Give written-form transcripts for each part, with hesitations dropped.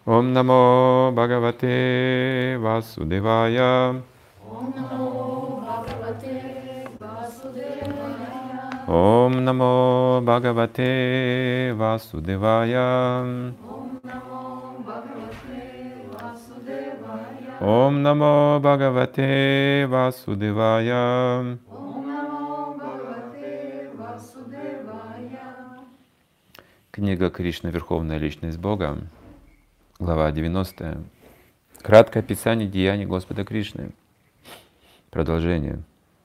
Ом намо Бхагавате Васудевая. Om Namo Bhagavate Vasudevaya. Ом намо Бхагавате Васудевая. Om Namo Bhagavate Vasudevaya. Ом намо Бхагавате Васудевая. Om Namo Bhagavate Vasudevaya. Книга Кришна «Верховная Личность Бога», глава 90. Краткое описание деяний Господа Кришны. Продолжение.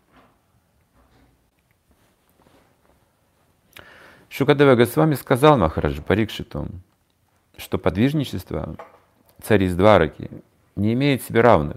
Шукадева Госвами сказал Махараджу Парикшиту, что подвижничество цариц Двараки не имеет себе равных,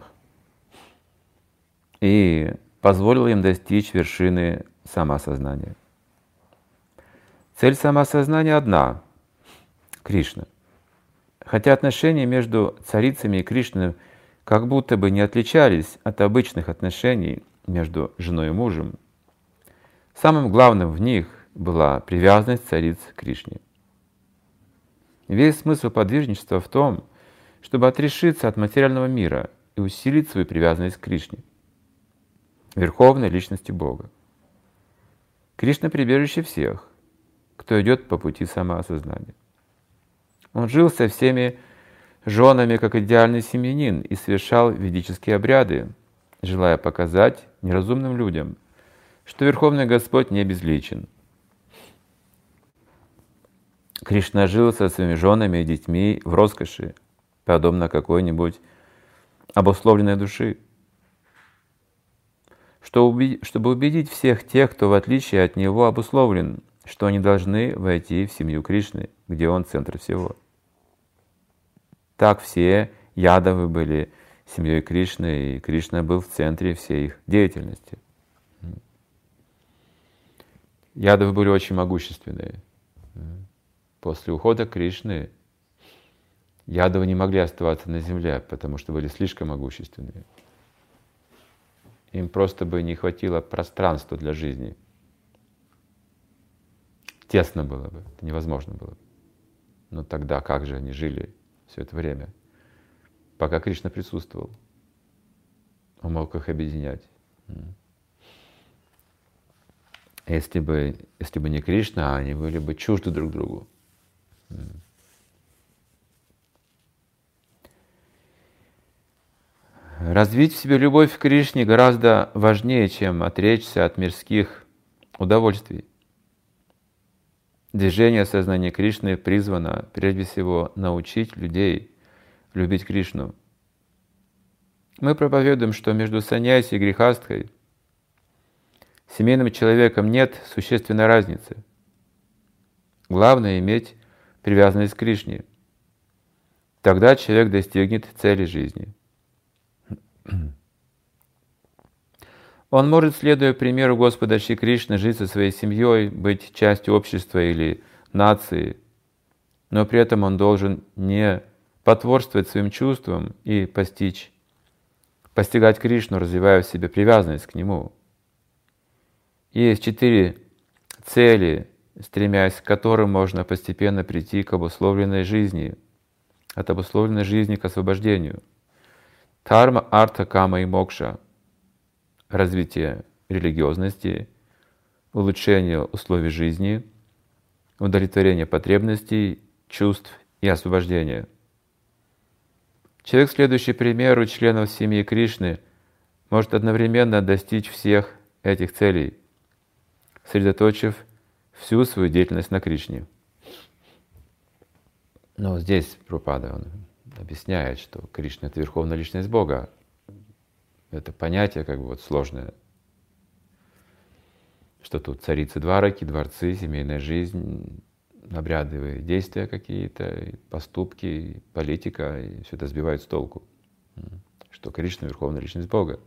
и позволил им достичь вершины самоосознания. Цель самоосознания одна — Кришна. Хотя отношения между царицами и Кришной как будто бы не отличались от обычных отношений между женой и мужем, самым главным в них была привязанность цариц к Кришне. Весь смысл подвижничества в том, чтобы отрешиться от материального мира и усилить свою привязанность к Кришне, Верховной Личности Бога. Кришна — прибежище всех, кто идет по пути самоосознания. Он жил со всеми женами как идеальный семьянин и совершал ведические обряды, желая показать неразумным людям, что Верховный Господь не безличен. Кришна жил со своими женами и детьми в роскоши, подобно какой-нибудь обусловленной души. Чтобы убедить всех тех, кто в отличие от него обусловлен, что они должны войти в семью Кришны, где он центр всего. Так все ядавы были семьей Кришны, и Кришна был в центре всей их деятельности. Ядавы были очень могущественные. После ухода Кришны ядавы не могли оставаться на земле, потому что были слишком могущественные. Им просто бы не хватило пространства для жизни. Тесно было бы, это невозможно было бы. Но тогда как же они жили все это время, пока Кришна присутствовал? Он мог их объединять. Если бы не Кришна, они были бы чужды друг другу. Развить в себе любовь к Кришне гораздо важнее, чем отречься от мирских удовольствий. Движение сознания Кришны призвано прежде всего научить людей любить Кришну. Мы проповедуем, что между саньяси и грехастхой, семейным человеком, нет существенной разницы. Главное — иметь привязанность к Кришне. Тогда человек достигнет цели жизни. Он может, следуя примеру Господа Шри Кришны, жить со своей семьей, быть частью общества или нации, но при этом он должен не потворствовать своим чувствам и постигать Кришну, развивая в себе привязанность к Нему. Есть 4 цели, стремясь к которым можно постепенно прийти к обусловленной жизни, от обусловленной жизни к освобождению. Дхарма, арта, кама и мокша. Развитие религиозности, улучшение условий жизни, удовлетворение потребностей, чувств и освобождение. Человек, следующий примеру членов семьи Кришны, может одновременно достичь всех этих целей, сосредоточив всю свою деятельность на Кришне. Но здесь Прабхупада он объясняет, что Кришна — это Верховная Личность Бога. Это понятие как бы сложное. Что тут царицы Двараки, дворцы, семейная жизнь, обрядовые действия какие-то, поступки, политика, и все это сбивает с толку. Что Кришна — Верховная Личность Бога.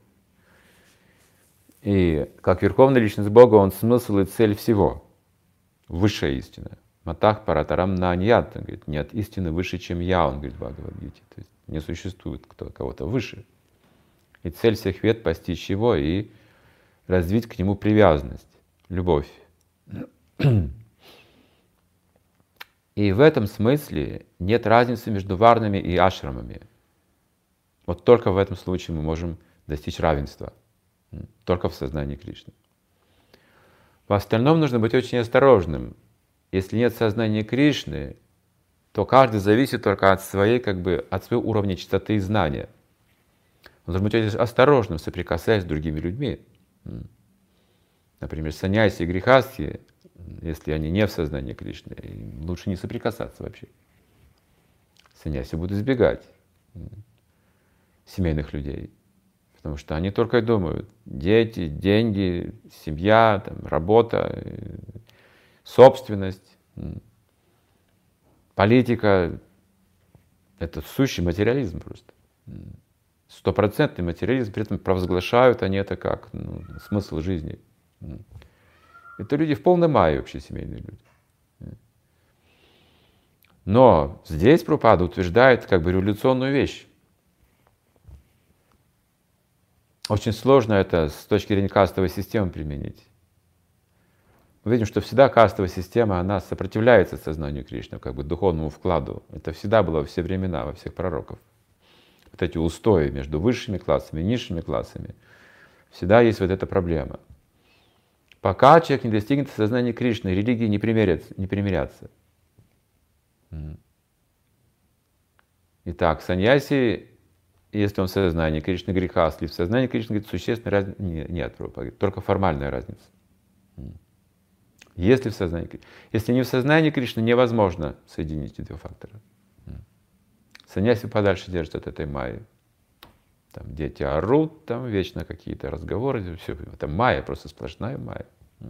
И как Верховная Личность Бога, Он смысл и цель всего. Высшая истина. Матах паратарам наньят. Он говорит, нет истины выше, чем я, он говорит в Бхагавад-гите. То есть не существует кого-то выше. И цель всех вед — постичь его и развить к нему привязанность, любовь. И в этом смысле нет разницы между варнами и ашрамами. Вот только в этом случае мы можем достичь равенства. Только в сознании Кришны. В остальном нужно быть очень осторожным. Если нет сознания Кришны, то каждый зависит только от от своего уровня чистоты и знания. Он должен быть очень осторожным, соприкасаясь с другими людьми. Например, саньяси и грехастхи, если они не в сознании Кришны, лучше не соприкасаться вообще. Саньяси будут избегать семейных людей, потому что они только и думают: дети, деньги, семья, там, работа, собственность, политика. Это сущий материализм просто. 100% материализм, при этом провозглашают они это как смысл жизни. Это люди в полном мае вообще, семейные люди. Но здесь Прабхупада утверждает как бы революционную вещь. Очень сложно это с точки зрения кастовой системы применить. Мы видим, что всегда кастовая система, она сопротивляется сознанию Кришны, как бы духовному вкладу. Это всегда было во все времена, во всех пророков. Вот эти устои между высшими классами и низшими классами. Всегда есть вот эта проблема. Пока человек не достигнет сознания Кришны, религии не примирятся. Итак, саньяси, если он в сознании Кришны, грехастхи, в сознании Кришны, говорит, существенной разницы нет, только формальная разница. Если в сознании Кришны. Если не в сознании Кришны, невозможно соединить эти два фактора. Саньяси подальше держат от этой майи. Там дети орут, там вечно какие-то разговоры, все. Это майя, просто сплошная майя.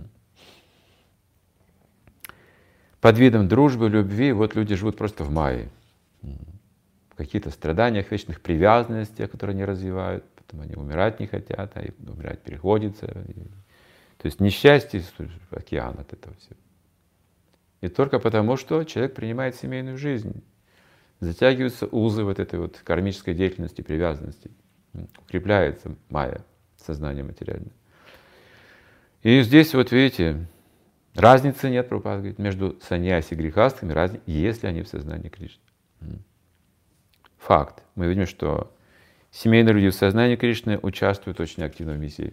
Под видом дружбы, любви, вот люди живут просто в майе. В каких-то страданиях, вечных привязанностях, которые они развивают, потом они умирать не хотят, а умирать приходится. То есть несчастье, океан от этого всего. И только потому, что человек принимает семейную жизнь, затягиваются узы вот этой вот кармической деятельности, привязанности. Укрепляется майя, сознание материальное. И здесь вот видите, разницы нет, Прабхупада говорит, между саньяси и грехастхами, если они в сознании Кришны. Факт. Мы видим, что семейные люди в сознании Кришны участвуют очень активно в миссии.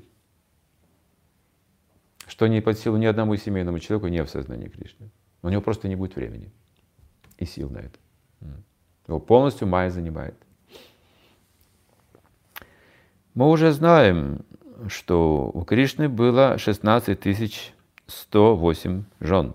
Что не под силу ни одному семейному человеку не в сознании Кришны. У него просто не будет времени и сил на это. Его полностью майя занимает. Мы уже знаем, что у Кришны было 16 108 жен.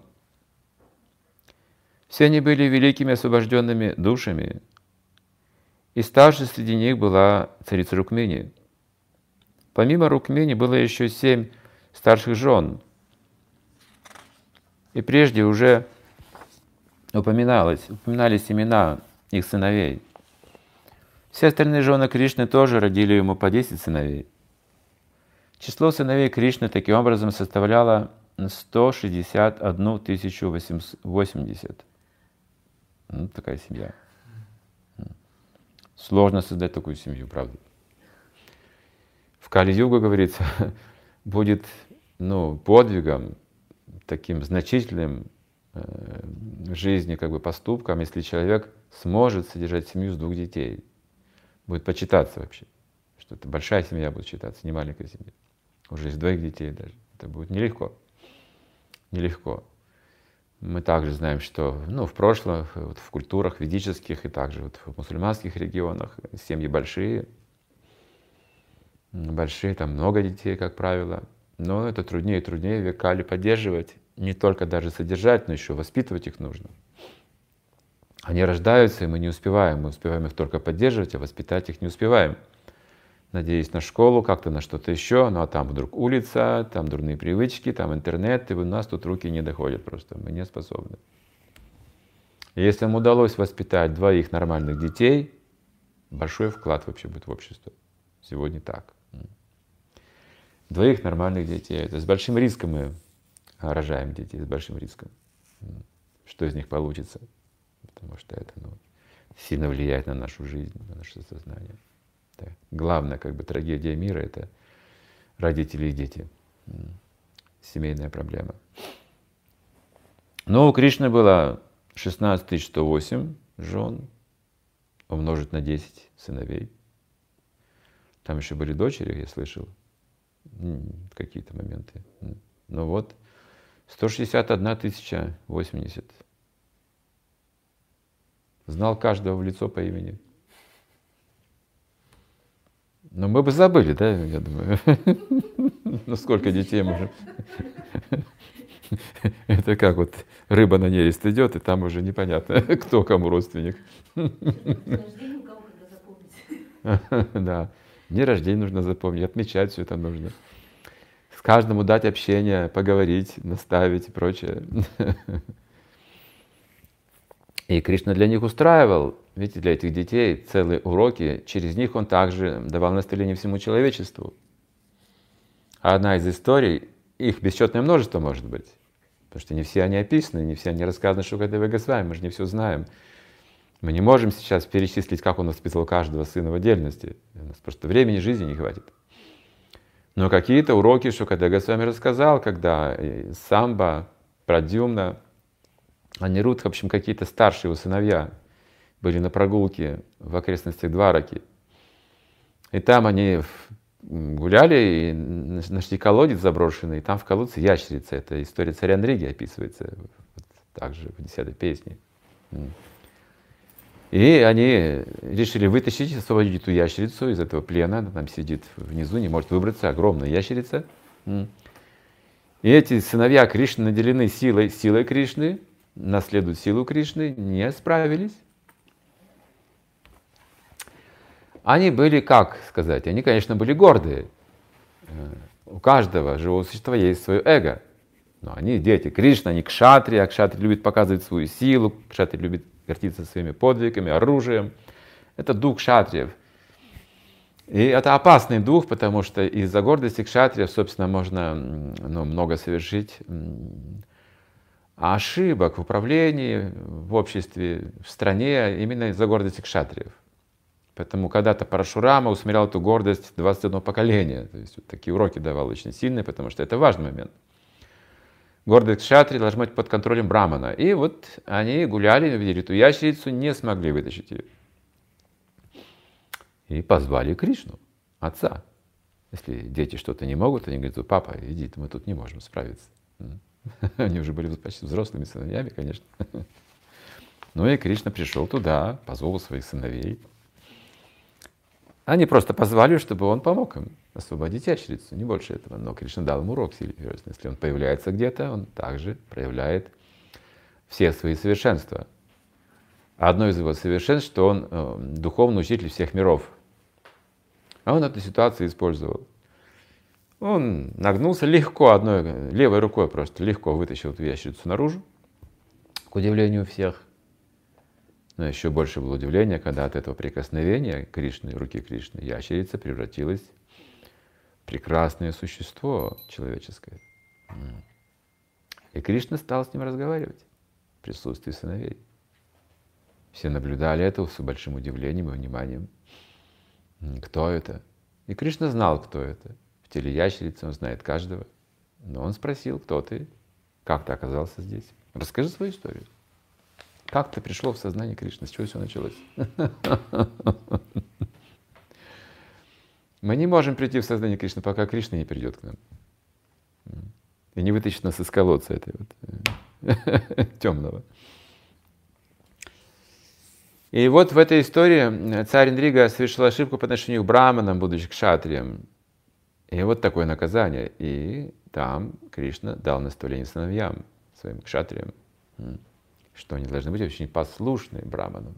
Все они были великими освобожденными душами, и старшей среди них была царица Рукмини. Помимо Рукмини было еще 7 старших жен. И прежде уже упоминались имена их сыновей. Все остальные жены Кришны тоже родили ему по 10 сыновей. Число сыновей Кришны таким образом составляло 161 080. Такая семья. Сложно создать такую семью, правда. В Кали-югу, говорится, будет подвигом, таким значительным в жизни поступком, если человек сможет содержать семью с 2 детей. Будет почитаться вообще, что это большая семья будет считаться, не маленькая семья. Уже из 2 детей даже. Это будет нелегко. Нелегко. Мы также знаем, что в прошлом, в культурах ведических и также в мусульманских регионах семьи большие, там много детей, как правило. Но это труднее и труднее в Кали поддерживать. Не только даже содержать, но еще воспитывать их нужно. Они рождаются, и мы не успеваем. Мы успеваем их только поддерживать, а воспитать их не успеваем. Надеясь на школу, как-то на что-то еще, а там вдруг улица, там дурные привычки, там интернет, и у нас тут руки не доходят просто, мы не способны. И если им удалось воспитать 2 нормальных детей, большой вклад вообще будет в общество. Сегодня так. 2 нормальных детей. Это с большим риском мы рожаем детей, с большим риском. Что из них получится? Потому что это сильно влияет на нашу жизнь, на наше сознание. Это главная трагедия мира — это родители и дети. Семейная проблема. Но у Кришны было 16108 жен умножить на 10 сыновей. Там еще были дочери, я слышал, какие-то моменты. Ну вот, 161 080. Знал каждого в лицо по имени. Но мы бы забыли, да, я думаю. Ну сколько детей можем. Это как вот рыба на нерест идет, и там уже непонятно, кто кому родственник. Да, дни рождения нужно запомнить, отмечать все это нужно. С каждому дать общение, поговорить, наставить и прочее. И Кришна для них устраивал, видите, для этих детей целые уроки. Через них он также давал наставление всему человечеству. А одна из историй, их бесчетное множество может быть, потому что не все они описаны, не все они рассказаны Шукадевой Госвами, мы же не все знаем. Мы не можем сейчас перечислить, как он воспитывал каждого сына в отдельности. У нас просто времени, жизни не хватит. Но какие-то уроки Шукадева Госвами рассказал, когда Самба, Прадьюмна, Анирудха, в общем, какие-то старшие его сыновья были на прогулке в окрестностях Двараки. И там они гуляли и нашли колодец заброшенный, и там в колодце ящерица. Это история царя Нриги описывается вот, также в 10-й песне. И они решили вытащить, освободить эту ящерицу из этого плена. Она там сидит внизу, не может выбраться, огромная ящерица. И эти сыновья Кришны наделены силой Кришны, наследуют силу Кришны, не справились. Они были, как сказать, они, конечно, были гордые. У каждого живого существа есть свое эго. Но они дети Кришны, они кшатри, а кшатри любит показывать свою силу, кшатри любит гордиться своими подвигами, оружием. Это дух кшатриев. И это опасный дух, потому что из-за гордости кшатриев, собственно, можно много совершить ошибок в управлении, в обществе, в стране, именно из-за гордости кшатриев. Поэтому когда-то Парашурама усмирял эту гордость 21 поколения. То есть вот такие уроки давал очень сильные, потому что это важный момент. Гордость кшатри должна быть под контролем брамана. И вот они гуляли, увидели эту ящерицу, не смогли вытащить ее. И позвали Кришну, отца. Если дети что-то не могут, они говорят: папа, иди, мы тут не можем справиться. Они уже были почти взрослыми сыновьями, конечно. Ну и Кришна пришел туда, позвал своих сыновей. Они просто позвали, чтобы он помог им освободить ящерицу, не больше этого. Но Кришна дал ему урок серьезный. Если он появляется где-то, он также проявляет все свои совершенства. Одно из его совершенств, что он духовный учитель всех миров. А он эту ситуацию использовал. Он нагнулся легко, одной левой рукой просто легко вытащил эту ящерицу наружу, к удивлению всех. Но еще больше было удивление, когда от этого прикосновения Кришны, руки Кришны, ящерица превратилась в прекрасное существо человеческое. И Кришна стал с ним разговаривать в присутствии сыновей. Все наблюдали это с большим удивлением и вниманием. Кто это? И Кришна знал, кто это. В теле ящерицы он знает каждого. Но он спросил: кто ты? Как ты оказался здесь? Расскажи свою историю. Как ты пришел в сознание Кришны? С чего все началось? Мы не можем прийти в сознание Кришны, пока Кришна не придет к нам. И не вытащит нас из колодца этой вот темного. И вот в этой истории царь Индрига совершил ошибку по отношению к браманам, будучи кшатрием. И вот такое наказание. И там Кришна дал наставление сыновьям, своим кшатриям, что они должны быть очень послушны браманам.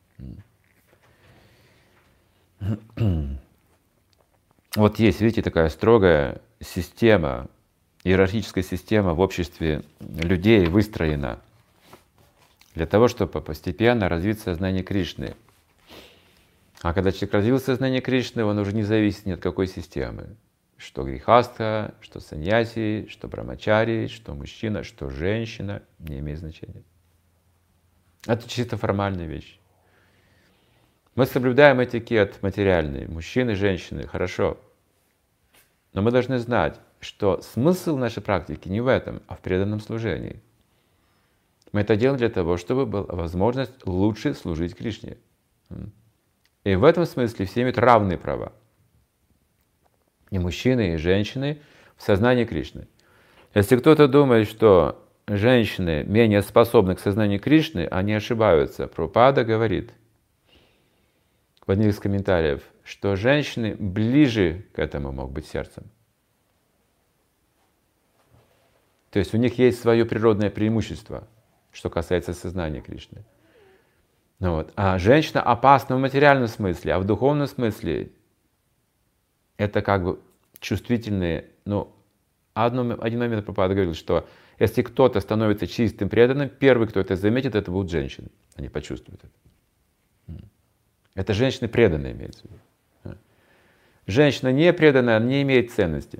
Вот есть, видите, такая строгая система, иерархическая система в обществе людей выстроена для того, чтобы постепенно развить сознание Кришны. А когда человек развил сознание Кришны, он уже не зависит ни от какой системы. Что грихастха, что саньяси, что брамачари, что мужчина, что женщина, не имеет значения. Это чисто формальная вещь. Мы соблюдаем этикет материальный, мужчины и женщины, хорошо. Но мы должны знать, что смысл нашей практики не в этом, а в преданном служении. Мы это делаем для того, чтобы была возможность лучше служить Кришне. И в этом смысле все имеют равные права. И мужчины, и женщины в сознании Кришны. Если кто-то думает, что женщины менее способны к сознанию Кришны, они ошибаются. Прабхупада говорит в одних из комментариев, что женщины ближе к этому могут быть сердцем. То есть у них есть свое природное преимущество, что касается сознания Кришны. А женщина опасна в материальном смысле, а в духовном смысле это как бы чувствительные. Один момент Прабхупада говорил, что если кто-то становится чистым преданным, первый, кто это заметит, это будут женщины. Они почувствуют это. Это женщины преданные имеется в виду. Женщина не преданная, не имеет ценности.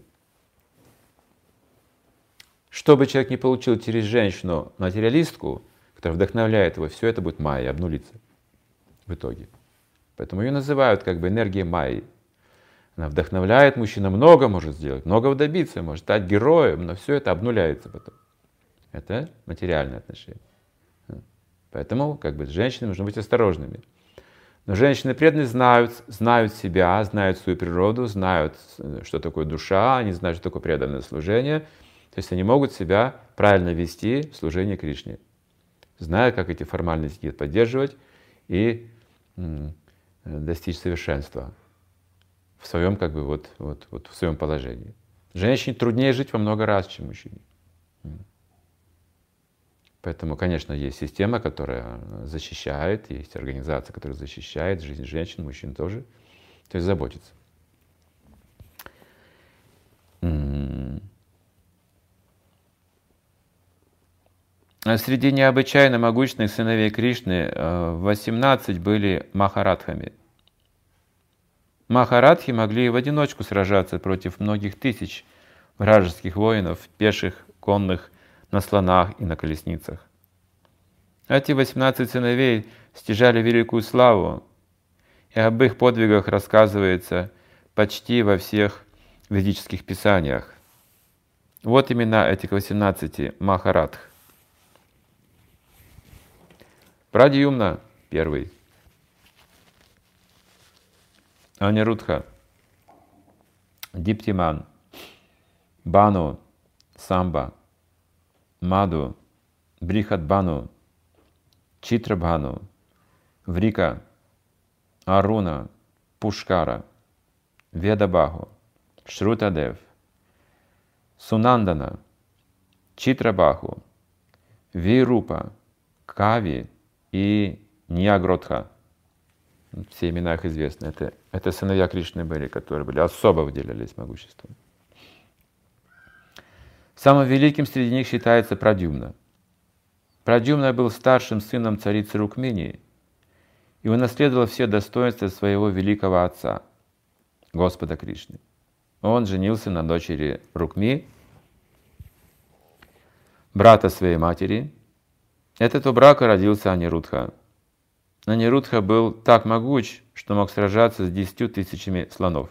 Что бы человек ни получил через женщину материалистку, которая вдохновляет его, все это будет майя, обнулиться в итоге. Поэтому ее называют как бы энергией майи. Она вдохновляет, мужчина много может сделать, многого добиться, может стать героем, но все это обнуляется потом. Это материальные отношения. Поэтому как бы с женщинами нужно быть осторожными. Но женщины преданные знают себя, знают свою природу, знают, что такое душа, они знают, что такое преданное служение. То есть они могут себя правильно вести в служении Кришне, зная, как эти формальности поддерживать и достичь совершенства в своем, как бы, в своем положении. Женщине труднее жить во много раз, чем мужчине. Поэтому, конечно, есть система, которая защищает, есть организация, которая защищает жизнь женщин, мужчин тоже, то есть заботится. Среди необычайно могущественных сыновей Кришны 18 были махарадхами. Махарадхи могли в одиночку сражаться против многих тысяч вражеских воинов, пеших, конных, на слонах и на колесницах. Эти 18 сыновей стяжали великую славу, и об их подвигах рассказывается почти во всех ведических писаниях. Вот имена этих 18 махарадх. Прадьюмна первый, Анирудха, Диптиман, Бану, Самба, Маду, Брихадбану, Читрабхану, Врика, Аруна, Пушкара, Ведабаху, Шрутадев, Сунандана, Читрабаху, Вирупа, Кави и Ньягротха. Все имена их известны. Это сыновья Кришны были, которые были особо выделялись могуществом. Самым великим среди них считается Прадьюмна. Прадьюмна был старшим сыном царицы Рукмини и унаследовал все достоинства своего великого отца, Господа Кришны. Он женился на дочери Рукми, брата своей матери. От этого брака родился Анирудха. Анирудха был так могуч, что мог сражаться с 10 тысячами слонов.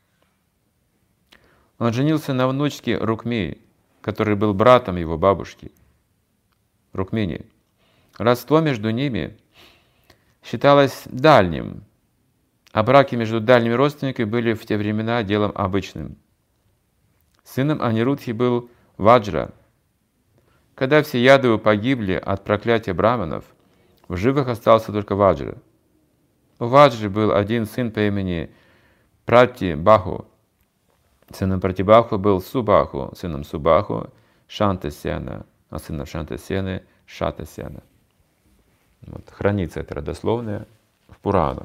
Он женился на внучке Рукми, который был братом его бабушки, Рукмини. Родство между ними считалось дальним, а браки между дальними родственниками были в те времена делом обычным. Сыном Анирудхи был Ваджра. Когда все ядовы погибли от проклятия браманов, в живых остался только Ваджра. У Ваджры был один сын по имени Пратибаху. Сыном Пратибаху был Субаху, сыном Субаху Шантасена, а сыном Шантасены Шатасена. Хранится это родословное в Пуранах.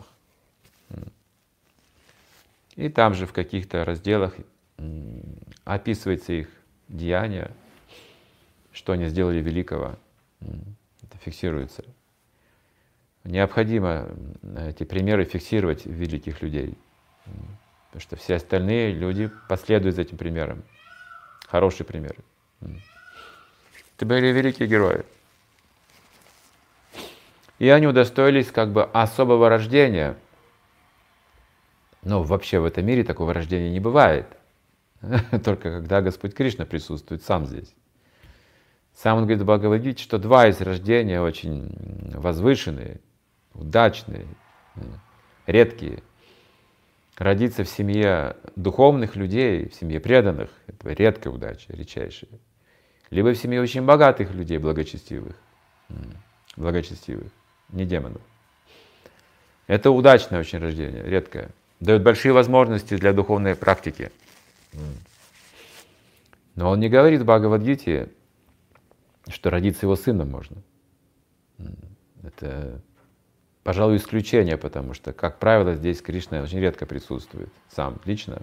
И там же в каких-то разделах описывается их деяния, что они сделали великого. Это фиксируется. Необходимо эти примеры фиксировать в великих людей, потому что все остальные люди последуют за этим примером. Хорошие примеры. Это были великие герои. И они удостоились как бы особого рождения. Но вообще в этом мире такого рождения не бывает. Только когда Господь Кришна присутствует сам здесь. Сам он говорит в Бхагавад-гите, что два из рождения очень возвышенные, удачные, редкие. Родиться в семье духовных людей, в семье преданных — это редкая удача, редчайшая. Либо в семье очень богатых людей, благочестивых, не демонов. Это удачное очень рождение, редкое. Дает большие возможности для духовной практики. Но он не говорит в Бхагавад-гите, что родиться его сыном можно. Это, пожалуй, исключение, потому что, как правило, здесь Кришна очень редко присутствует, сам, лично.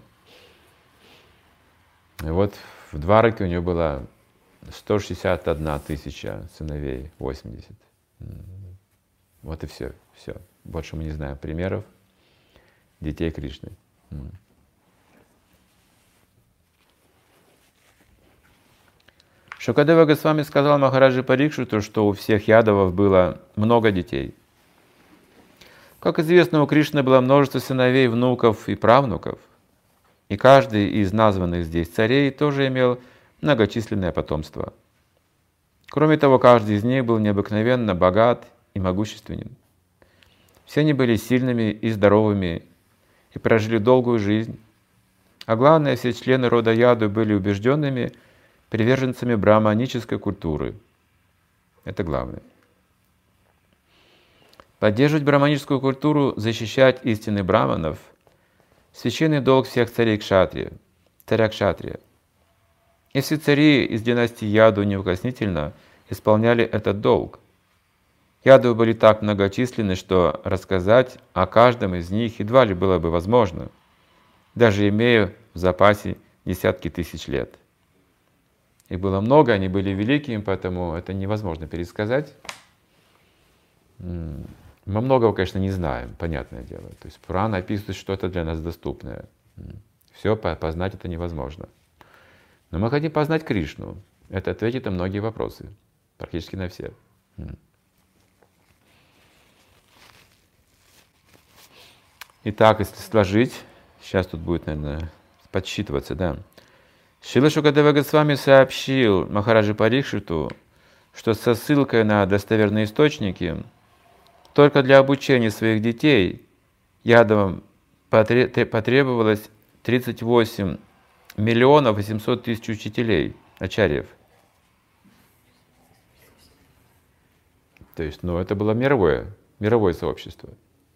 И вот в Двараке у него было 161 тысяча сыновей, 80. Вот и все. Больше мы не знаем примеров детей Кришны. Шукадева Госвами сказал Махараджи Парикшиту, что у всех ядовов было много детей. Как известно, у Кришны было множество сыновей, внуков и правнуков. И каждый из названных здесь царей тоже имел многочисленное потомство. Кроме того, каждый из них был необыкновенно богат и могущественен. Все они были сильными и здоровыми и прожили долгую жизнь. А главное, все члены рода Яду были убежденными приверженцами брахманической культуры. Это главное. Поддерживать брахманическую культуру, защищать истины браманов — священный долг всех царей Кшатрия, царя Кшатрия. И все цари из династии Яду неукоснительно исполняли этот долг. Яду были так многочисленны, что рассказать о каждом из них едва ли было бы возможно, даже имея в запасе десятки тысяч лет. Их было много, они были великими, поэтому это невозможно пересказать. Мы многого, конечно, не знаем, понятное дело. То есть Пурана описывает что-то для нас доступное. Все познать это невозможно. Но мы хотим познать Кришну. Это ответит на многие вопросы, практически на все. Итак, если сложить, сейчас тут будет, наверное, подсчитываться, да. Шрила Шукадева Госвами сообщил Махараджи Парикшиту, что со ссылкой на достоверные источники только для обучения своих детей Ядовам потребовалось 38 миллионов 800 тысяч учителей, ачарьев. То есть, это было мировое сообщество.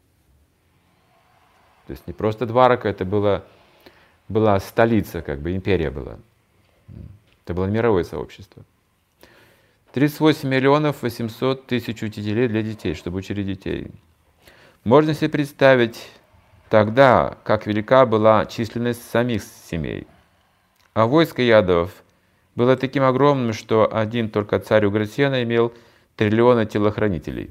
То есть не просто Дварака, это была столица, империя была. Это было мировое сообщество. 38 миллионов 800 тысяч учителей для детей, чтобы учили детей. Можно себе представить тогда, как велика была численность самих семей. А войско ядовов было таким огромным, что один только царь Уграсена имел триллионы телохранителей.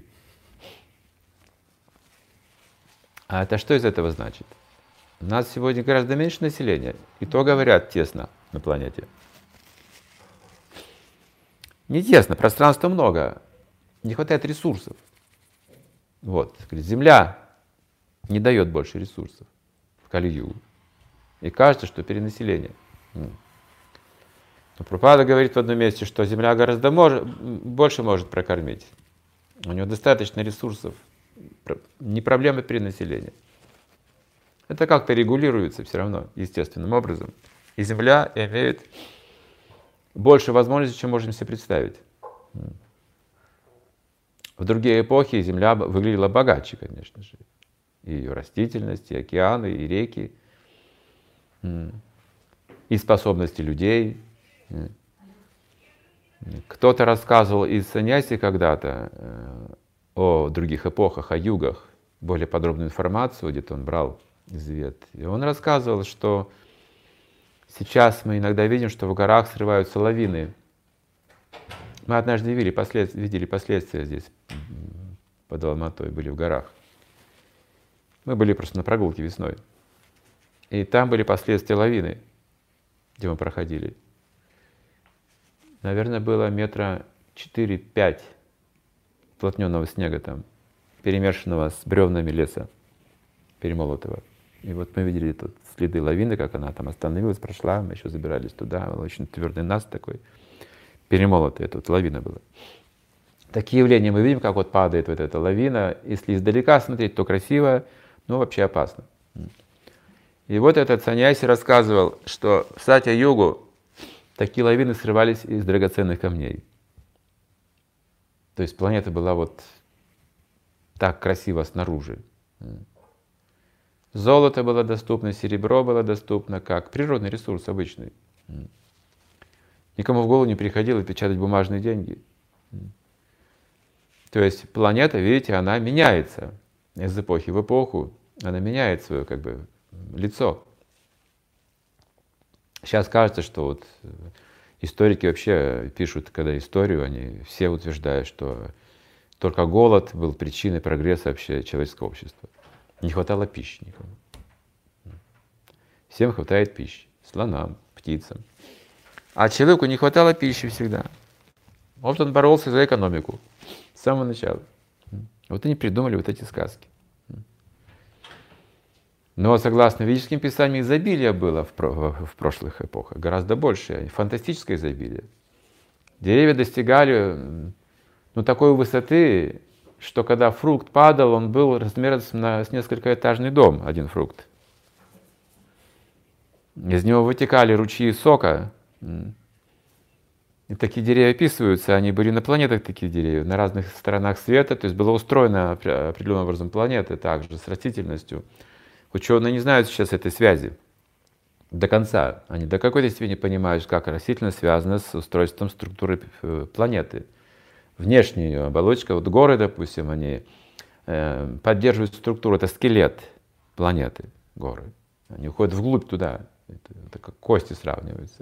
А это что из этого значит? У нас сегодня гораздо меньше населения, и то, говорят, тесно на планете. Не тесно, пространства много, не хватает ресурсов. Земля не дает больше ресурсов в Кали-югу. И кажется, что перенаселение. Но Прабхупада говорит в одном месте, что Земля гораздо больше может прокормить. У нее достаточно ресурсов. Не проблема перенаселения. Это как-то регулируется все равно, естественным образом. И Земля имеет больше возможностей, чем можем себе представить. В другие эпохи Земля выглядела богаче, конечно же. И ее растительность, и океаны, и реки, и способности людей. Кто-то рассказывал из саньяси когда-то о других эпохах, о югах, более подробную информацию, где-то он брал из Вед. И он рассказывал, что сейчас мы иногда видим, что в горах срываются лавины. Мы однажды видели последствия здесь, под Алматой, были в горах. Мы были просто на прогулке весной. И там были последствия лавины, где мы проходили. Наверное, было метра 4-5 плотненного снега там, перемешанного с бревнами леса, перемолотого. И вот мы видели тут следы лавины, как она там остановилась, прошла, мы еще забирались туда, был очень твердый наст такой. перемолотая, тут лавина была. Такие явления мы видим, как вот падает вот эта лавина. Если издалека смотреть, то красиво, но вообще опасно. И вот этот саньяси рассказывал, что в Сатья-югу такие лавины срывались из драгоценных камней. То есть планета была вот так красиво снаружи. Золото было доступно, серебро было доступно, как природный ресурс обычный. Никому в голову не приходило печатать бумажные деньги. То есть планета, видите, она меняется из эпохи в эпоху, она меняет свое как бы лицо. Сейчас кажется, что вот историки вообще пишут, когда историю, они все утверждают, что только голод был причиной прогресса вообще человеческого общества. Не хватало пищи никому. Всем хватает пищи. Слонам, птицам. А человеку не хватало пищи всегда. Вот он боролся за экономику с самого начала. Вот они придумали вот эти сказки. Но согласно ведическим писаниям, изобилие было в прошлых эпохах, гораздо больше, фантастическое изобилие. Деревья достигали такой высоты, что когда фрукт падал, он был размером с несколькоэтажный дом, один фрукт. Из него вытекали ручьи сока. И такие деревья описываются, они были на планетах, такие деревья, на разных сторонах света, то есть была устроена определенным образом планета также с растительностью. Ученые не знают сейчас этой связи до конца. Они до какой-то степени понимают, как растительность связана с устройством структуры планеты. Внешняя ее оболочка, вот горы, допустим, они поддерживают структуру, это скелет планеты, горы. Они уходят вглубь туда, это как кости сравниваются.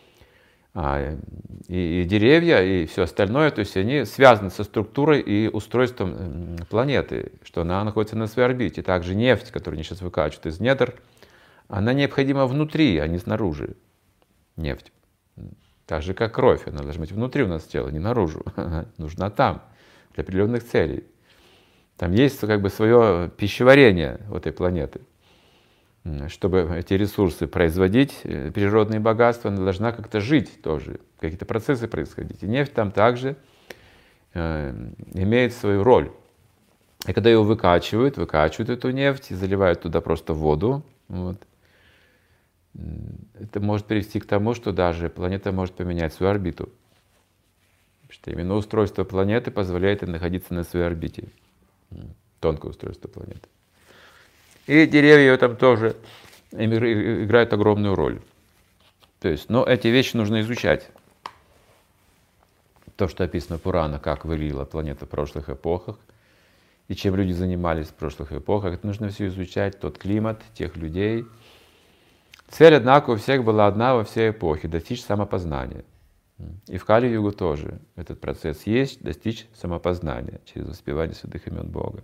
И деревья, и все остальное, то есть они связаны со структурой и устройством планеты, что она находится на своей орбите. Также нефть, которую они сейчас выкачивают из недр, она необходима внутри, а не снаружи. Нефть. Так же, как кровь, она должна быть внутри у нас тела, не наружу. Она нужна там, для определенных целей. Там есть как бы свое пищеварение у этой планеты. Чтобы эти ресурсы производить, природные богатства, она должна как-то жить тоже, какие-то процессы происходить. И нефть там также имеет свою роль. И когда ее выкачивают эту нефть и заливают туда просто воду, вот, это может привести к тому, что даже планета может поменять свою орбиту. Потому что именно устройство планеты позволяет ей находиться на своей орбите. Тонкое устройство планеты. И деревья там тоже играют огромную роль. То есть, но эти вещи нужно изучать. То, что описано в Пуранах, как выглядела планета в прошлых эпохах, и чем люди занимались в прошлых эпохах, это нужно все изучать, тот климат, тех людей. Цель, однако, у всех была одна во всей эпохе — достичь самопознания. И в Кали-югу тоже этот процесс есть — достичь самопознания через воспевание святых имен Бога.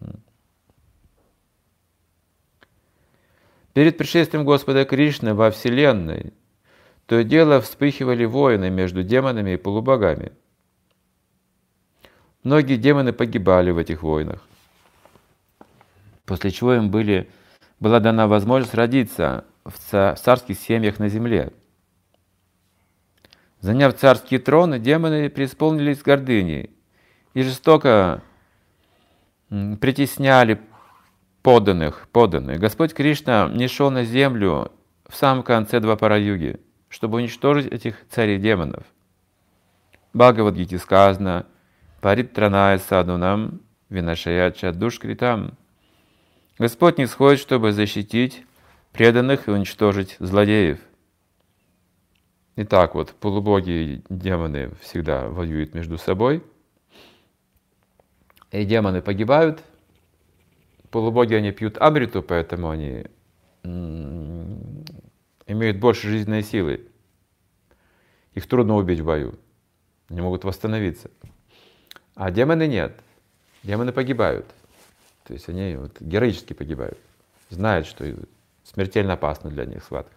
Перед пришествием Господа Кришны во Вселенной то и дело вспыхивали войны между демонами и полубогами. Многие демоны погибали в этих войнах, после чего им была дана возможность родиться в царских семьях на земле. Заняв царские троны, демоны преисполнились гордыней и жестоко притесняли подданных. Господь Кришна нишел на землю в самом конце Двапара-юги, чтобы уничтожить этих царей демонов. В Бхагавад-гите сказано: «Паритраная садунам винашаяча душкритам». Господь не сходит, чтобы защитить преданных и уничтожить злодеев. Итак, вот полубоги и демоны всегда воюют между собой. И демоны погибают. Полубоги, они пьют амриту, поэтому они имеют больше жизненной силы. Их трудно убить в бою. Они могут восстановиться. А демоны нет. Демоны погибают. То есть они вот героически погибают. Знают, что смертельно опасна для них схватка.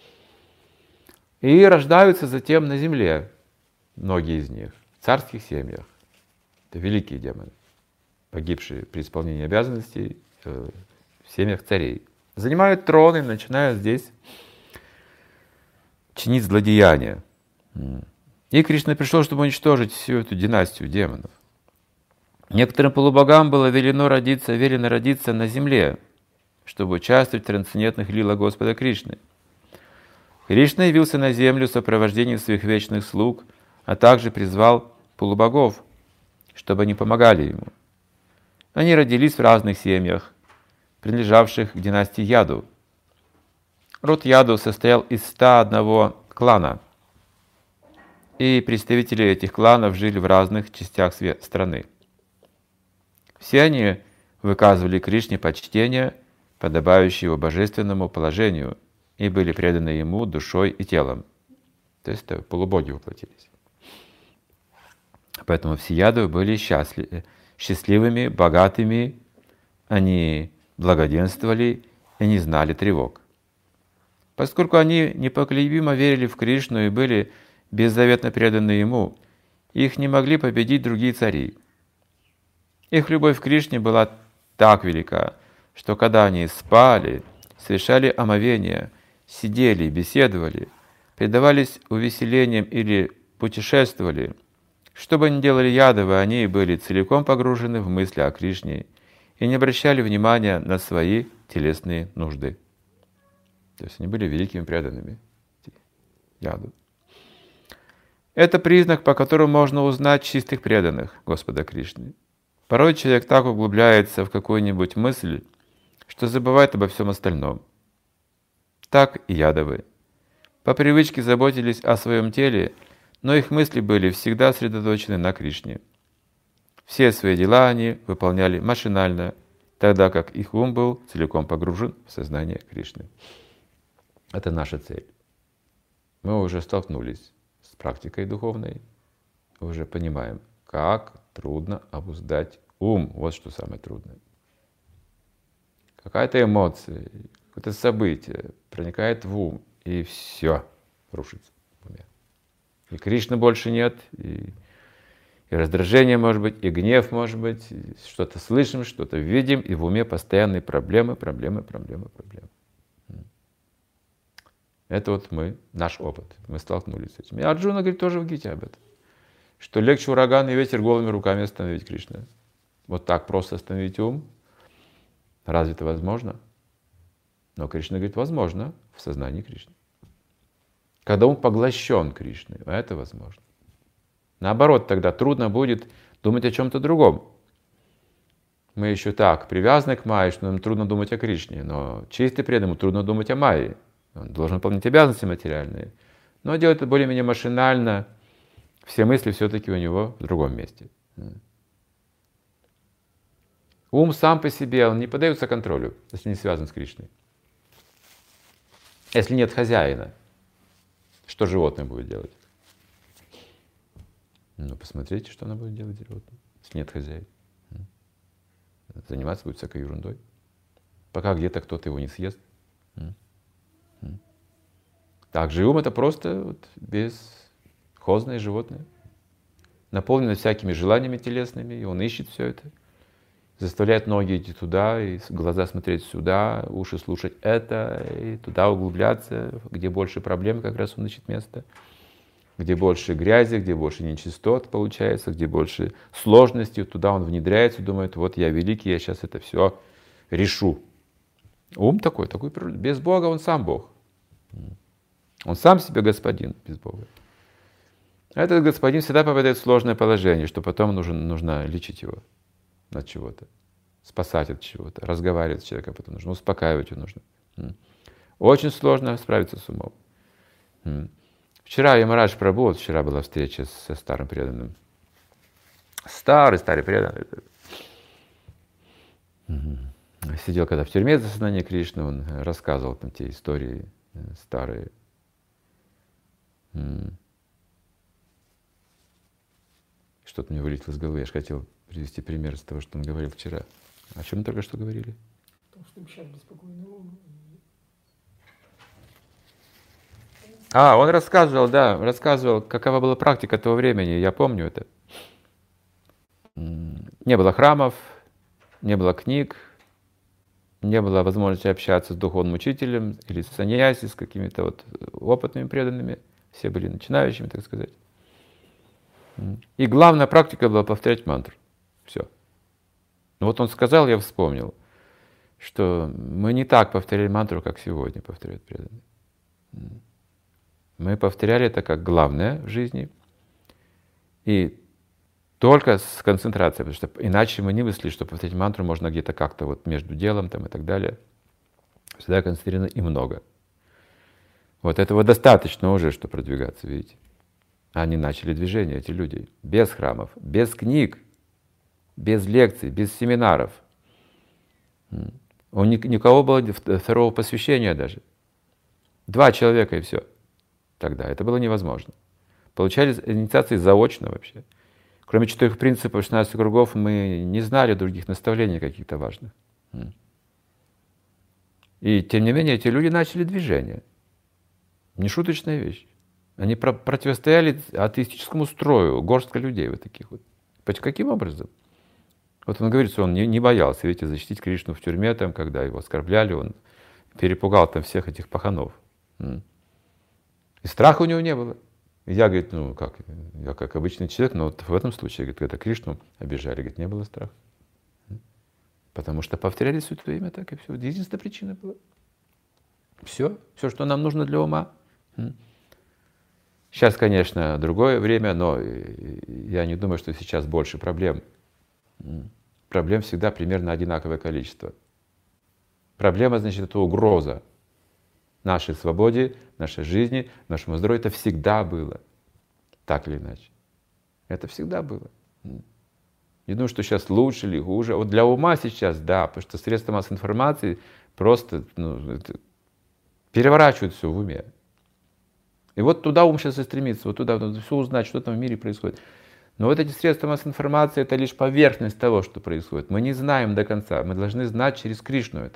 И рождаются затем на земле, многие из них, в царских семьях. Это великие демоны, погибшие при исполнении обязанностей в семьях царей. Занимают троны и начинают здесь чинить злодеяния. И Кришна пришел, чтобы уничтожить всю эту династию демонов. Некоторым полубогам было велено родиться на земле, чтобы участвовать в трансцендентных лилах Господа Кришны. Кришна явился на землю в сопровождении своих вечных слуг, а также призвал полубогов, чтобы они помогали ему. Они родились в разных семьях, принадлежавших к династии Яду. Род Яду состоял из 101 клана, и представители этих кланов жили в разных частях страны. Все они выказывали Кришне почтение, подобающее его божественному положению, и были преданы ему душой и телом. То есть это полубоги воплотились. Поэтому все Ядовы были счастливыми, богатыми, они благоденствовали и не знали тревог. Поскольку они непоколебимо верили в Кришну и были беззаветно преданы Ему, их не могли победить другие цари. Их любовь к Кришне была так велика, что когда они спали, совершали омовение, сидели, беседовали, предавались увеселениям или путешествовали, что бы ни делали Ядовы, они были целиком погружены в мысли о Кришне и не обращали внимания на свои телесные нужды. То есть они были великими преданными Яду. Это признак, по которому можно узнать чистых преданных Господа Кришны. Порой человек так углубляется в какую-нибудь мысль, что забывает обо всем остальном. Так и Ядовы. По привычке заботились о своем теле, но их мысли были всегда сосредоточены на Кришне. Все свои дела они выполняли машинально, тогда как их ум был целиком погружен в сознание Кришны. Это наша цель. Мы уже столкнулись с практикой духовной, уже понимаем, как трудно обуздать ум. Вот что самое трудное. Какая-то эмоция, какое-то событие проникает в ум, и все рушится в уме. И Кришны больше нет, и раздражение может быть, и гнев может быть, и что-то слышим, что-то видим, и в уме постоянные проблемы. Это вот наш опыт. Мы столкнулись с этим. И Арджуна говорит тоже в Гите об этом. Что легче ураган и ветер голыми руками остановить Кришну. Вот так просто остановить ум. Разве это возможно? Но Кришна говорит, возможно в сознании Кришны. Когда ум поглощен Кришной, это возможно. Наоборот, тогда трудно будет думать о чем-то другом. Мы еще так привязаны к Майе, что нам трудно думать о Кришне. Но чистый преданному трудно думать о Майе. Он должен выполнять обязанности материальные. Но делать это более-менее машинально. Все мысли все-таки у него в другом месте. Ум сам по себе, он не поддается контролю, если не связан с Кришной. Если нет хозяина, что животное будет делать? Ну, посмотрите, что оно будет делать животное, если нет хозяина. Заниматься будет всякой ерундой, пока где-то кто-то его не съест. Так же и ум — это просто бесхозное животное, наполнено всякими желаниями телесными, и он ищет все это, заставляет ноги идти туда, и глаза смотреть сюда, уши слушать это, и туда углубляться, где больше проблем, как раз он ищет место, где больше грязи, где больше нечистот получается, где больше сложностей, туда он внедряется, думает, вот я великий, я сейчас это все решу. Ум такой без Бога он сам Бог. Он сам себе господин без Бога. Этот господин всегда попадает в сложное положение, что потом нужно лечить его от чего-то, спасать от чего-то, разговаривать с человеком, потом нужно успокаивать его нужно. Очень сложно справиться с умом. Вчера Ямарадж Прабху, вот вчера была встреча со старым преданным. Старый преданный. Сидел когда в тюрьме за сознание Кришны, он рассказывал там те истории старые. Что-то мне вылетело из головы. Я же хотел привести пример из того, что он говорил вчера. О чем мы только что говорили? О том, что сейчас беспокойный ум. Он рассказывал, какова была практика того времени. Я помню это. Не было храмов, не было книг, не было возможности общаться с духовным учителем или с саньяси, с какими-то опытными преданными. Все были начинающими, так сказать. И главная практика была повторять мантру. Все. Ну вот он сказал, я вспомнил, что мы не так повторяли мантру, как сегодня повторяют преданные. Мы повторяли это как главное в жизни. И только с концентрацией, потому что иначе мы не мыслили, что повторять мантру можно где-то как-то вот между делом там и так далее. Всегда концентрировано и много. Вот этого достаточно уже, чтобы продвигаться, видите. Они начали движение, эти люди, без храмов, без книг, без лекций, без семинаров. У никого было второго посвящения даже. 2 человека и все. Тогда это было невозможно. Получали инициации заочно вообще. Кроме 4 принципов 16 кругов мы не знали других наставлений каких-то важных. И тем не менее эти люди начали движение. Нешуточная вещь. Они противостояли атеистическому строю, горстка людей вот таких вот. Каким образом? Вот он говорит, что он не боялся, видите, защитить Кришну в тюрьме, там, когда его оскорбляли, он перепугал там всех этих паханов. И страха у него не было. И я, говорит, я как обычный человек, но вот в этом случае, говорит, когда Кришну обижали, говорит, не было страха. Потому что повторяли Святое Имя, так и все. Единственная причина была. Все, что нам нужно для ума. Сейчас, конечно, другое время, но я не думаю, что сейчас больше проблем. Проблем всегда примерно одинаковое количество. Проблема, значит, это угроза нашей свободе, нашей жизни, нашему здоровью. Это всегда было. Так или иначе. Это всегда было. Не думаю, что сейчас лучше или хуже. Вот для ума сейчас, да, потому что средства массовой информации просто переворачивают все в уме. И вот туда ум сейчас и стремится, вот туда, все узнать, что там в мире происходит. Но вот эти средства массовой информации — это лишь поверхность того, что происходит. Мы не знаем до конца, мы должны знать через Кришну это.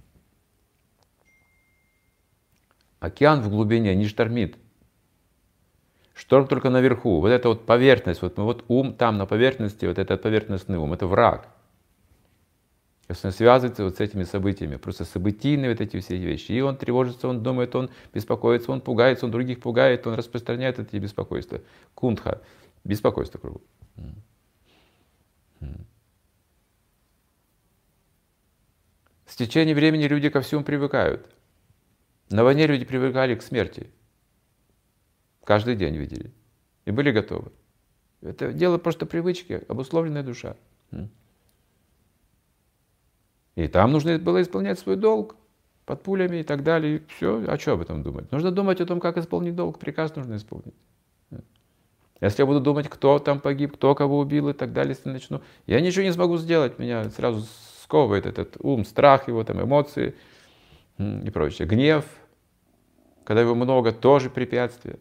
Океан в глубине не штормит. Шторм только наверху. Вот эта вот поверхность, вот ум там на поверхности, вот этот поверхностный ум, это враг. Если он связывается вот с этими событиями, просто событийные вот эти все вещи. И он тревожится, он думает, он беспокоится, он пугается, он других пугает, он распространяет эти беспокойства. Кунтха. Беспокойство кругом. С течением времени люди ко всему привыкают. На войне люди привыкали к смерти. Каждый день видели. И были готовы. Это дело просто привычки, обусловленная душа. И там нужно было исполнять свой долг под пулями и так далее. И все. А что об этом думать? Нужно думать о том, как исполнить долг. Приказ нужно исполнить. Если я буду думать, кто там погиб, кто кого убил и так далее, если начну, я ничего не смогу сделать. Меня сразу сковывает этот ум, страх его, там, эмоции и прочее. Гнев, когда его много, тоже препятствие.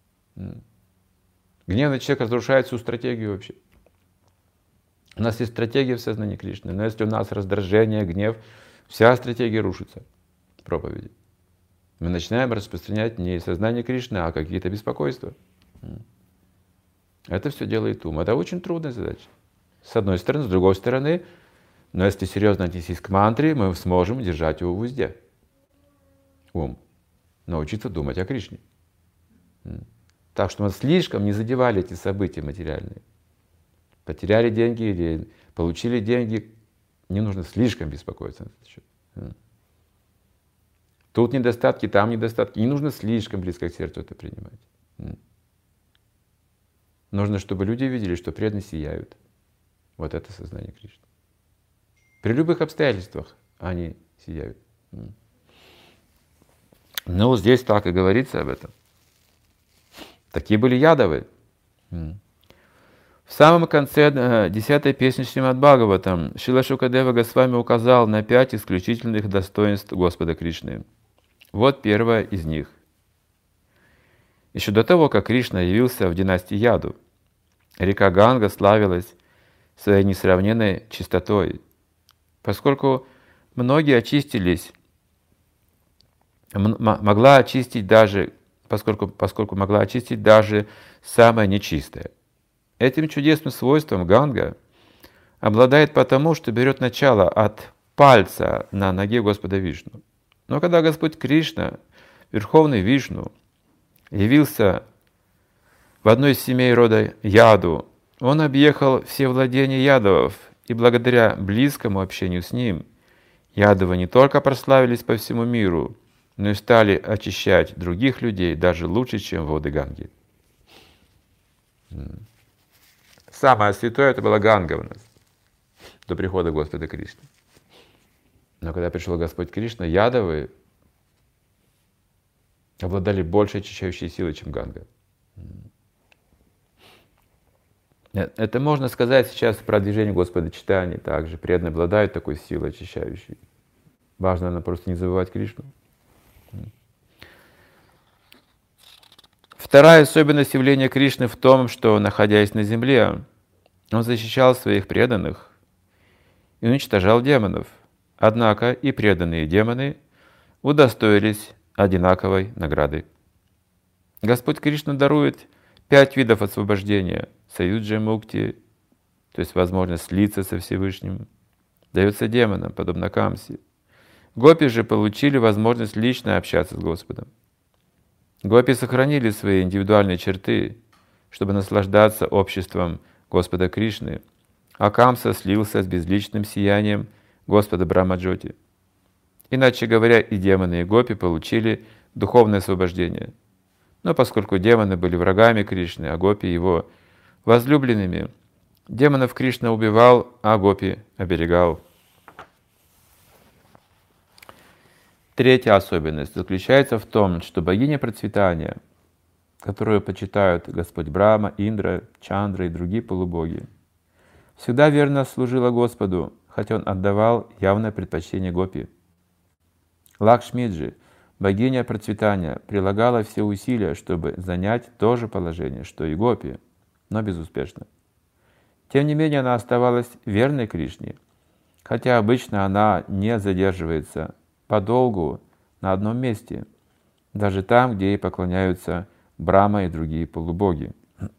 Гневный человек разрушает всю стратегию вообще. У нас есть стратегия в сознании Кришны, но если у нас раздражение, гнев, вся стратегия рушится проповеди. Мы начинаем распространять не сознание Кришны, а какие-то беспокойства. Это все делает ум. Это очень трудная задача. С одной стороны, с другой стороны, но если серьезно отнестись к мантре, мы сможем держать его в узде. Ум. Научиться думать о Кришне. Так что мы слишком не задевали эти события материальные. Потеряли деньги или получили деньги, не нужно слишком беспокоиться на этот счет. Тут недостатки, там недостатки. Не нужно слишком близко к сердцу это принимать. Нужно, чтобы люди видели, что преданные сияют. Вот это сознание Кришны. При любых обстоятельствах они сияют. Ну, здесь так и говорится об этом. Такие были ядовы. В самом конце 10-й песни Шримад Бхагаватам Шрила Шукадева Госвами указал на 5 исключительных достоинств Господа Кришны. Вот первое из них. Еще до того, как Кришна явился в династии Яду, река Ганга славилась своей несравненной чистотой, поскольку многие очистились, могла очистить даже, поскольку могла очистить даже самое нечистое. Этим чудесным свойством Ганга обладает потому, что берет начало от пальца на ноге Господа Вишну. Но когда Господь Кришна, Верховный Вишну, явился в одной из семей рода Яду. Он объехал все владения Ядовов, и благодаря близкому общению с ним Ядовы не только прославились по всему миру, но и стали очищать других людей даже лучше, чем воды Ганги. Самое святое это была Ганга у нас до прихода Господа Кришны. Но когда пришел Господь Кришна, Ядовы обладали большей очищающей силой, чем Ганга. Это можно сказать сейчас про движение Господа Чайтаньи также. Преданные обладают такой силой очищающей. Важно, наверное, просто не забывать Кришну. Вторая особенность явления Кришны в том, что, находясь на земле, он защищал своих преданных и уничтожал демонов. Однако и преданные демоны удостоились одинаковой награды. Господь Кришна дарует 5 видов освобождения. Саюджа мукти, то есть возможность слиться со Всевышним, дается демонам, подобно Камсе. Гопи же получили возможность лично общаться с Господом. Гопи сохранили свои индивидуальные черты, чтобы наслаждаться обществом Господа Кришны, а Камса слился с безличным сиянием Господа Брахма-джоти. Иначе говоря, и демоны, и гопи получили духовное освобождение. Но поскольку демоны были врагами Кришны, а гопи его возлюбленными, демонов Кришна убивал, а гопи оберегал. Третья особенность заключается в том, что богиня процветания, которую почитают Господь Брахма, Индра, Чандра и другие полубоги, всегда верно служила Господу, хотя он отдавал явное предпочтение гопи. Лакшмиджи, богиня процветания, прилагала все усилия, чтобы занять то же положение, что и гопи, но безуспешно. Тем не менее, она оставалась верной Кришне, хотя обычно она не задерживается подолгу на одном месте, даже там, где ей поклоняются Брахма и другие полубоги.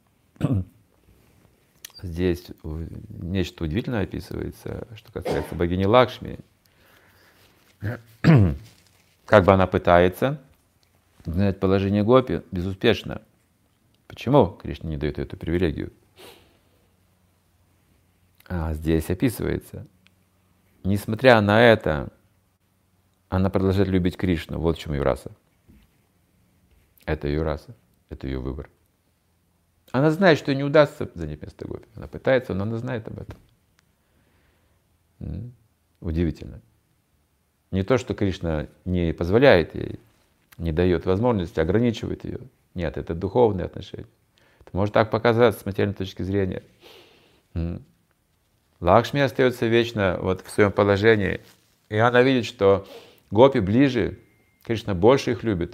Здесь нечто удивительное описывается, что касается богини Лакшми. Как бы она пытается занять положение гопи, безуспешно. Почему Кришна не дает эту привилегию? А здесь описывается. Несмотря на это, она продолжает любить Кришну. Вот в чем ее раса. Это ее раса, это ее выбор. Она знает, что ей не удастся занять место гопи. Она пытается, но она знает об этом. Удивительно. Не то, что Кришна не позволяет ей, не дает возможности, ограничивает ее. Нет, это духовные отношения. Это может так показаться с материальной точки зрения. Лакшми остается вечно вот в своем положении, и она видит, что гопи ближе, Кришна больше их любит.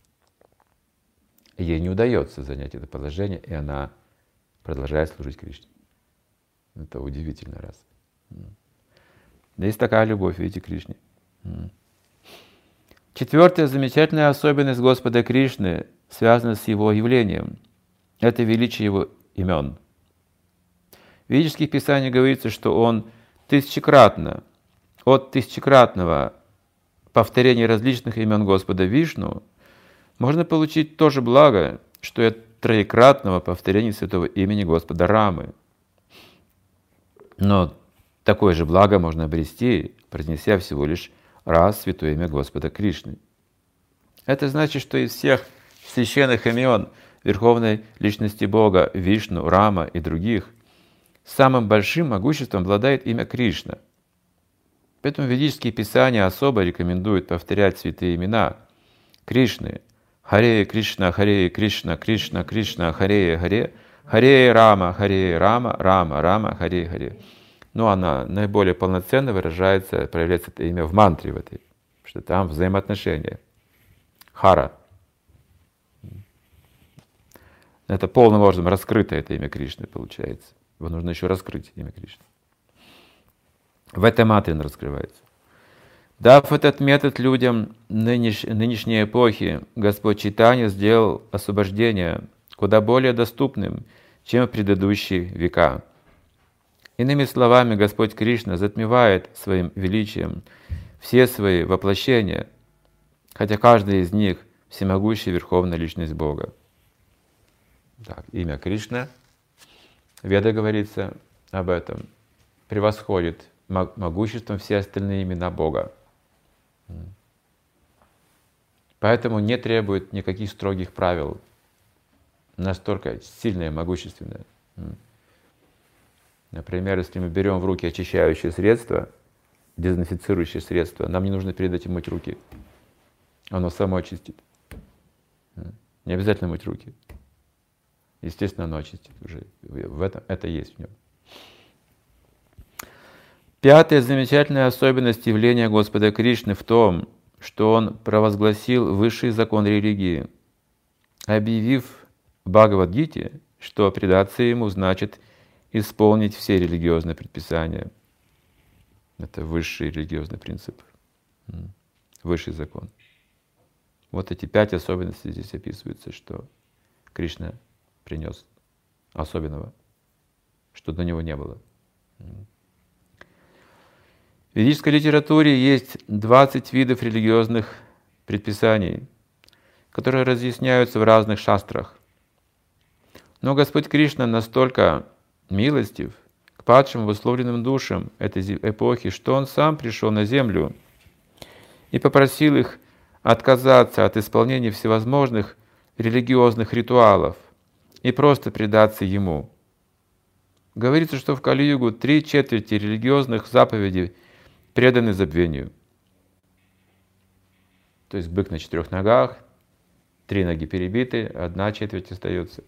И ей не удается занять это положение, и она продолжает служить Кришне. Это удивительный раз. Есть такая любовь, видите, к Кришне. Четвертая замечательная особенность Господа Кришны связана с Его явлением. Это величие Его имен. В ведических писаниях говорится, что Он от тысячекратного повторения различных имен Господа Вишну можно получить то же благо, что и от троекратного повторения святого имени Господа Рамы. Но такое же благо можно обрести, произнеся всего лишь раз святое имя Господа Кришны. Это значит, что из всех священных имен Верховной Личности Бога, Вишну, Рама и других, самым большим могуществом обладает имя Кришна. Поэтому ведические писания особо рекомендуют повторять святые имена Кришны. Харе Кришна, Харе Кришна, Кришна Кришна, Харе Харе, Харе Рама, Рама Рама, Харе Харе. Но она наиболее полноценно выражается, проявляется это имя в мантре в этой, потому что там взаимоотношения. Хара. Это полным образом раскрыто это имя Кришны получается. Его нужно еще раскрыть, имя Кришны. В этой мантре оно раскрывается. Дав этот метод людям нынешней эпохи, Господь Чайтанья сделал освобождение куда более доступным, чем в предыдущие века. Иными словами, Господь Кришна затмевает своим величием все свои воплощения, хотя каждый из них всемогущая Верховная Личность Бога. Так, имя Кришна, в Ведах говорится об этом, превосходит могуществом все остальные имена Бога. Поэтому не требует никаких строгих правил. Настолько сильное, могущественное. Например, если мы берем в руки очищающее средство, дезинфицирующее средство, нам не нужно перед этим мыть руки. Оно само очистит. Не обязательно мыть руки. Естественно, оно очистит уже. В этом это есть в нем. Пятая замечательная особенность явления Господа Кришны в том, что Он провозгласил высший закон религии, объявив в Бхагавад-гите, что предаться Ему значит исполнить все религиозные предписания. Это высший религиозный принцип, высший закон. Вот эти 5 особенностей здесь описываются, что Кришна принес особенного, что до него не было. В ведической литературе есть 20 видов религиозных предписаний, которые разъясняются в разных шастрах. Но Господь Кришна настолько милостив к падшим обусловленным душам этой эпохи, что Он сам пришел на землю и попросил их отказаться от исполнения всевозможных религиозных ритуалов и просто предаться Ему. Говорится, что в Кали-югу 3/4 религиозных заповедей преданы забвению. То есть бык на 4 ногах, 3 ноги перебиты, 1/4 остается.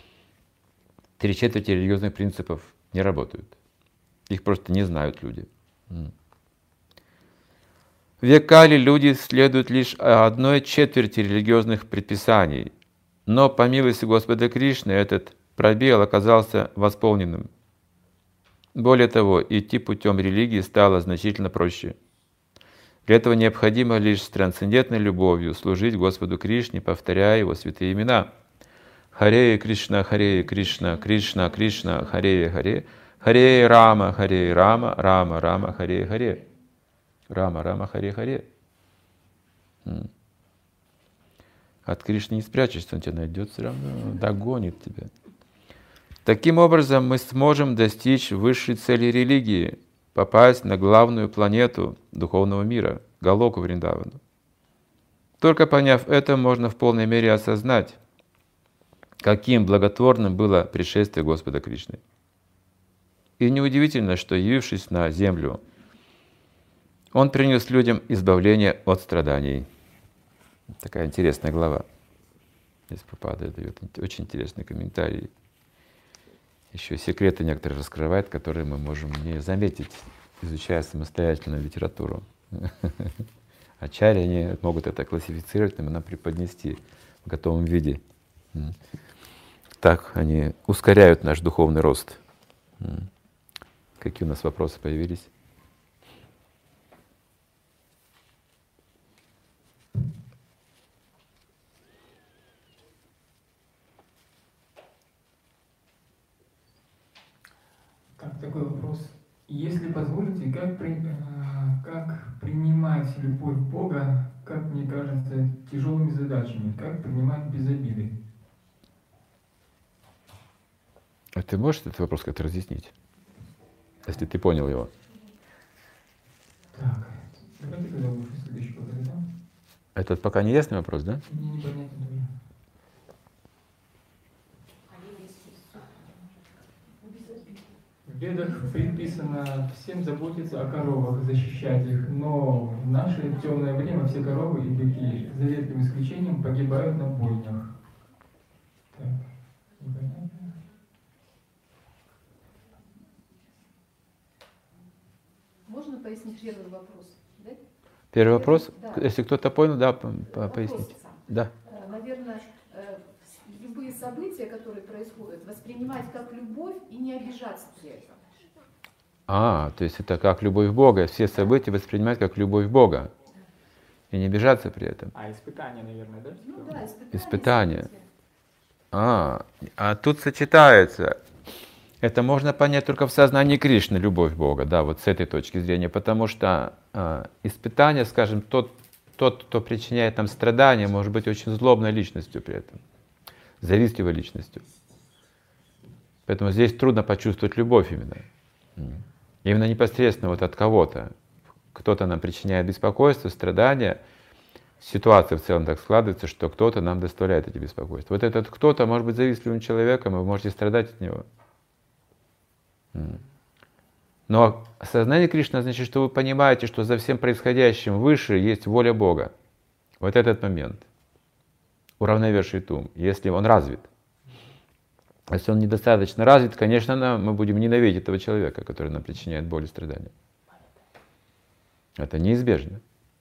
3/4 религиозных принципов не работают. Их просто не знают люди. В век Кали люди следуют лишь 1/4 религиозных предписаний, но по милости Господа Кришны этот пробел оказался восполненным. Более того, идти путем религии стало значительно проще. Для этого необходимо лишь с трансцендентной любовью служить Господу Кришне, повторяя Его святые имена. Харе Кришна, Кришна, Кришна, Харе Харе, Харе Рама, Рама Рама, Харе Харе. Рама, Харе Харе. От Кришны не спрячешься, он тебя найдет все равно, догонит тебя. Таким образом, мы сможем достичь высшей цели религии, попасть на главную планету духовного мира, Галоку Вриндавану. Только поняв это, можно в полной мере осознать, каким благотворным было пришествие Господа Кришны. И неудивительно, что, явившись на землю, Он принес людям избавление от страданий. Такая интересная глава. Здесь Прабхупада дает очень интересный комментарий. Еще секреты некоторые раскрывает, которые мы можем не заметить, изучая самостоятельно литературу. Ачарьи, они могут это классифицировать, нам преподнести в готовом виде. Так они ускоряют наш духовный рост. Какие у нас вопросы появились? Такой вопрос. Если позволите, как принимать любовь Бога, как мне кажется, тяжелыми задачами? Как принимать без обиды? А ты можешь этот вопрос как-то разъяснить, если ты понял его? Так, давайте тогда лучше следующий вопрос, да? Это пока не ясный вопрос, да? Мне непонятно тоже. В Ведах предписано всем заботиться о коровах, защищать их, но в наше темное время все коровы и быки, за редким исключением, погибают на бойнях. Так, непонятно. Можно пояснить первый вопрос? Да? Первый вопрос, Да. если кто-то понял, да, Вопрос поясните. сам. Да. Наверное, любые события, которые происходят, воспринимать как любовь и не обижаться при этом. То есть это как любовь Бога, все события воспринимать как любовь Бога и не обижаться при этом. Испытания, наверное, да? Ну да, Испытания. Тут сочетается. Это можно понять только в сознании Кришны, любовь Бога, да, вот с этой точки зрения, потому что испытание, скажем, тот, кто причиняет нам страдания, может быть очень злобной личностью при этом. завистливой личностью. Поэтому здесь трудно почувствовать любовь именно. Именно непосредственно вот от кого-то. Кто-то нам причиняет беспокойство, страдания. Ситуация в целом так складывается, что кто-то нам доставляет эти беспокойства. Вот этот кто-то может быть завистливым человеком, и вы можете страдать от него. Но сознание Кришны значит, что вы понимаете, что за всем происходящим выше есть воля Бога. Вот этот момент уравновешивает ум, если он развит. Если он недостаточно развит, конечно, мы будем ненавидеть этого человека, который нам причиняет боль и страдания. Это неизбежно.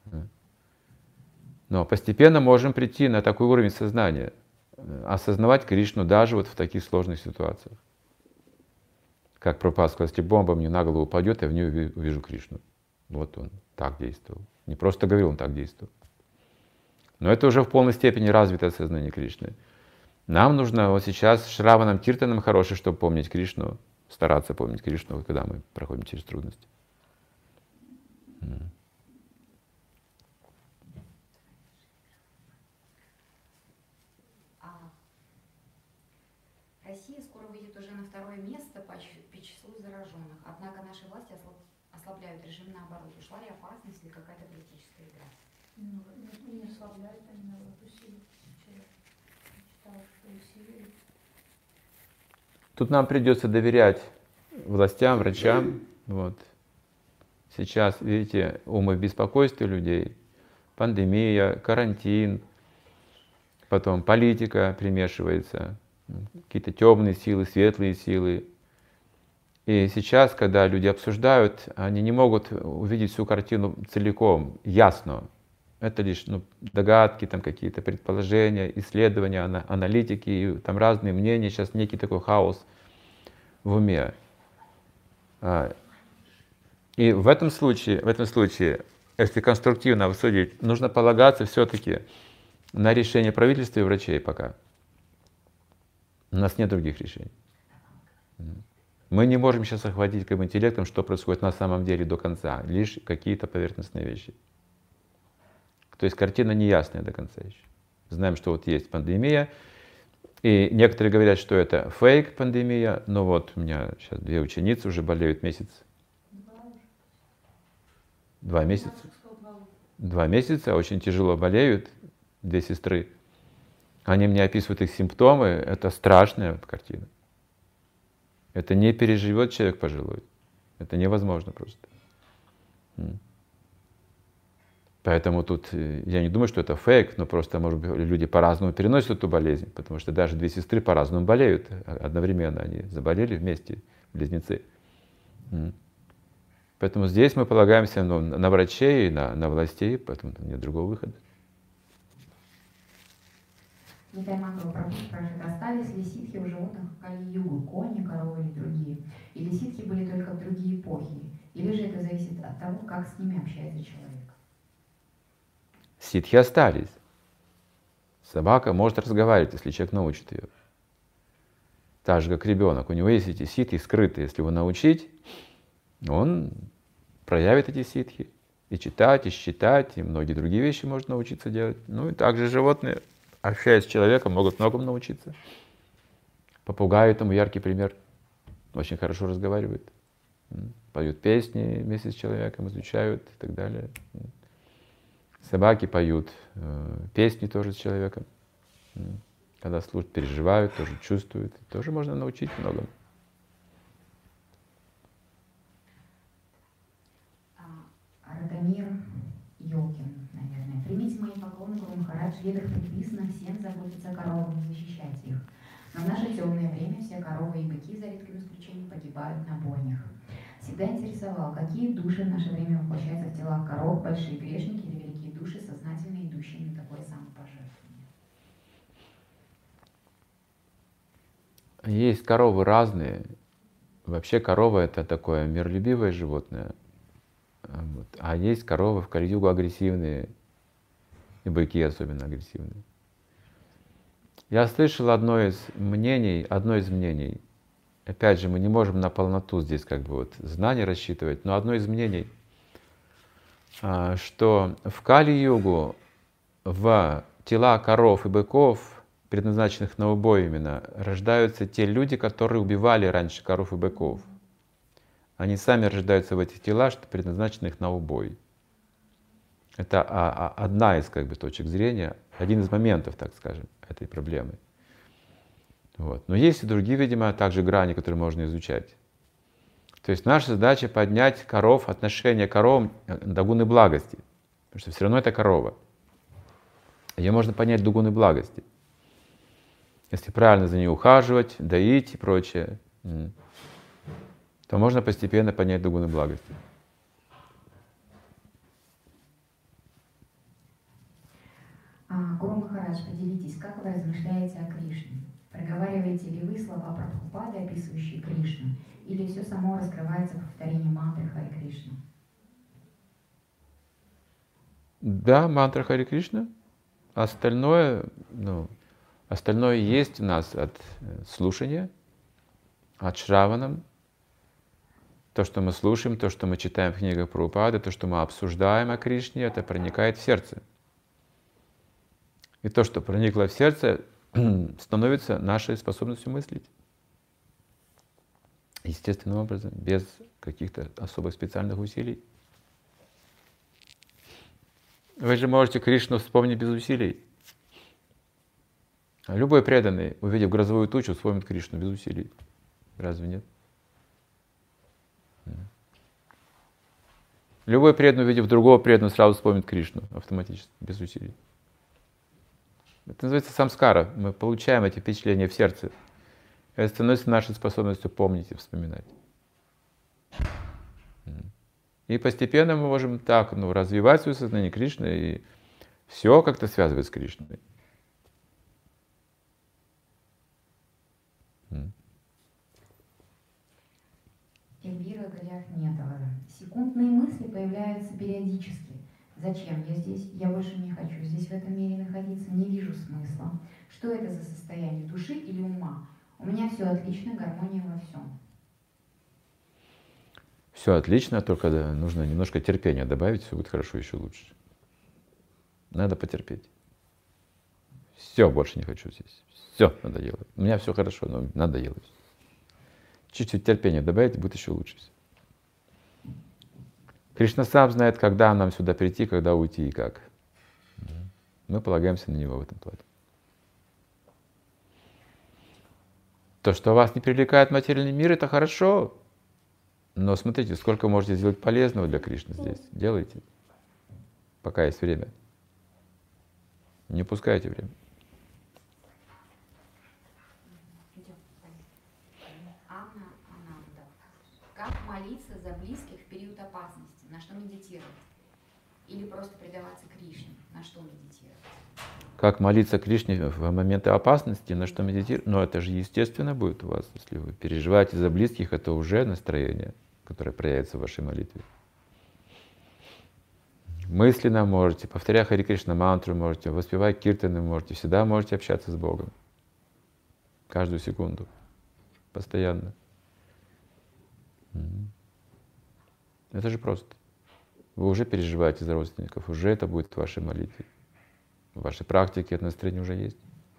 Но постепенно можем прийти на такой уровень сознания, осознавать Кришну даже вот в таких сложных ситуациях. Как Прабхупада сказал, если бомба мне на голову упадет, я в ней увижу Кришну. Вот он так действовал. Не просто говорил, он так действовал. Но это уже в полной степени развитое сознание Кришны. Нам нужно вот сейчас Шраванам Киртанам хороший, чтобы помнить Кришну, стараться помнить Кришну, когда мы проходим через трудности. Россия скоро выйдет уже на второе место по числу зараженных. Однако наши власти ослабляют режим наоборот. Ушла ли опасность или какая-то политическая игра? Не ослабляют, они наоборот усиливают. Тут нам придется доверять властям, врачам. Вот. Сейчас, видите, умы в беспокойстве людей, пандемия, карантин, потом политика примешивается, какие-то темные силы, светлые силы. И сейчас, когда люди обсуждают, они не могут увидеть всю картину целиком, ясно. Это лишь догадки, там какие-то предположения, исследования, аналитики, и там разные мнения, сейчас некий такой хаос в уме. И в этом случае, если конструктивно обсудить, нужно полагаться все-таки на решение правительства и врачей пока. У нас нет других решений. Мы не можем сейчас охватить интеллектом, что происходит на самом деле до конца, лишь какие-то поверхностные вещи. То есть картина неясная до конца еще. Знаем, что вот есть пандемия, и некоторые говорят, что это фейк пандемия, но вот у меня сейчас 2 ученицы уже болеют месяц. 2 месяца. 2 месяца, очень тяжело болеют, 2 сестры. Они мне описывают их симптомы, это страшная картина. Это не переживет человек пожилой. Это невозможно просто. Поэтому тут я не думаю, что это фейк, но просто, может быть, люди по-разному переносят эту болезнь, потому что даже 2 сестры по-разному болеют одновременно. Они заболели вместе, близнецы. Поэтому здесь мы полагаемся на врачей, на властей, поэтому нет другого выхода. Нитай Мангалу спрашивает, остались ли ситхи у животных в Кали-югу, кони, коровы или другие? Или ситхи были только в другие эпохи? Или же это зависит от того, как с ними общается человек? Ситхи остались. Собака может разговаривать, если человек научит ее. Так же, как ребенок. У него есть эти ситхи скрытые. Если его научить, он проявит эти ситхи. И читать, и считать, и многие другие вещи может научиться делать. Ну и также животные, общаясь с человеком, могут многому научиться. Попугай этому яркий пример. Очень хорошо разговаривает. Поют песни вместе с человеком, изучают и так далее. Собаки поют песни тоже с человеком. Когда слушают, переживают, тоже чувствуют. Тоже можно научить многому. Радомир Ёлкин, наверное. Примите мои поклоны, Гуру Махарадж. В ведах предписано всем заботиться о коровах и защищать их. Но в наше темное время все коровы и быки, за редким исключением, погибают на бойнях. Всегда интересовал, какие души в наше время воплощаются в телах коров, большие грешники или великие души, сознательно идущие на такое самопожертвование? Есть коровы разные. Вообще корова — это такое миролюбивое животное. А есть коровы в Кали-югу агрессивные, и быки особенно агрессивные. Я слышал одно из мнений, опять же, мы не можем на полноту здесь знания рассчитывать, но одно из мнений, что в Кали-югу в тела коров и быков предназначенных на убой именно, рождаются те люди, которые убивали раньше коров и быков. Они сами рождаются в этих телах, что предназначенных на убой. Это одна из точек зрения, один из моментов, так скажем, этой проблемы. Вот. Но есть и другие, видимо, также грани, которые можно изучать. То есть наша задача поднять коров, отношение к коровам до гуны благости. Потому что все равно это корова. Ее можно поднять до гуны благости. Если правильно за ней ухаживать, доить и прочее, то можно постепенно поднять до гуны благости. Гуру Махарадж, поделитесь, как вы размышляете о Кришне? Проговариваете ли вы слова Прабхупады, описывающие Кришну? Или все само раскрывается в повторении мантры Хари Кришна? Да, мантра Хари Кришна. Остальное есть у нас от слушания, от шраванам. То, что мы слушаем, то, что мы читаем в книгах Прабхупады, то, что мы обсуждаем о Кришне, это проникает в сердце. И то, что проникло в сердце, становится нашей способностью мыслить. Естественным образом, без каких-то особых специальных усилий. Вы же можете Кришну вспомнить без усилий. Любой преданный, увидев грозовую тучу, вспомнит Кришну без усилий. Разве нет? Любой преданный, увидев другого преданного, сразу вспомнит Кришну автоматически, без усилий. Это называется самскара. Мы получаем эти впечатления в сердце. Это становится нашей способностью помнить и вспоминать. И постепенно мы можем так развивать свое сознание Кришны, и все как-то связывать с Кришной. Эльвира Галяхметова. Секундные мысли появляются периодически. Зачем я здесь? Я больше не хочу здесь в этом мире находиться, не вижу смысла. Что это за состояние, души или ума? У меня все отлично, гармония во всем. Все отлично, только нужно немножко терпения добавить, все будет хорошо, еще лучше. Надо потерпеть. Все, больше не хочу здесь. Все надоело. У меня все хорошо, но надоело. Чуть-чуть терпения добавить, будет еще лучше. Кришна сам знает, когда нам сюда прийти, когда уйти и как. Мы полагаемся на Него в этом плане. То, что вас не привлекает материальный мир, это хорошо. Но смотрите, сколько можете сделать полезного для Кришны здесь. Делайте, пока есть время. Не упускайте время. Анна Ананда. Как молиться за близких в период опасности? На что медитировать? Или просто предаваться Кришне? На что медитировать? Как молиться Кришне в моменты опасности, на что медитировать? Но это же естественно будет у вас. Если вы переживаете за близких, это уже настроение, которое проявится в вашей молитве. Мысленно можете, повторяя Хари Кришна мантру, можете, воспевая киртаны, можете, всегда можете общаться с Богом. Каждую секунду. Постоянно. Это же просто. Вы уже переживаете за родственников, уже это будет в вашей молитве. В вашей практике это настроение уже есть.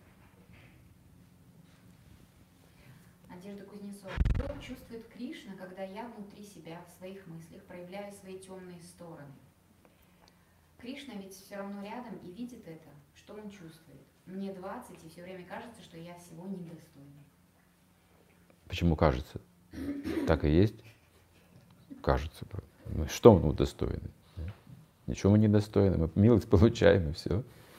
Надежда Кузнецова. Что чувствует Кришна, когда я внутри себя, в своих мыслях, проявляю свои темные стороны? Кришна ведь все равно рядом и видит это. Что он чувствует? Мне 20, и все время кажется, что я всего недостойна. Почему кажется? Так и есть. Кажется. Что мы удостоены? Ничего мы не достойны. Мы милость получаем, и все.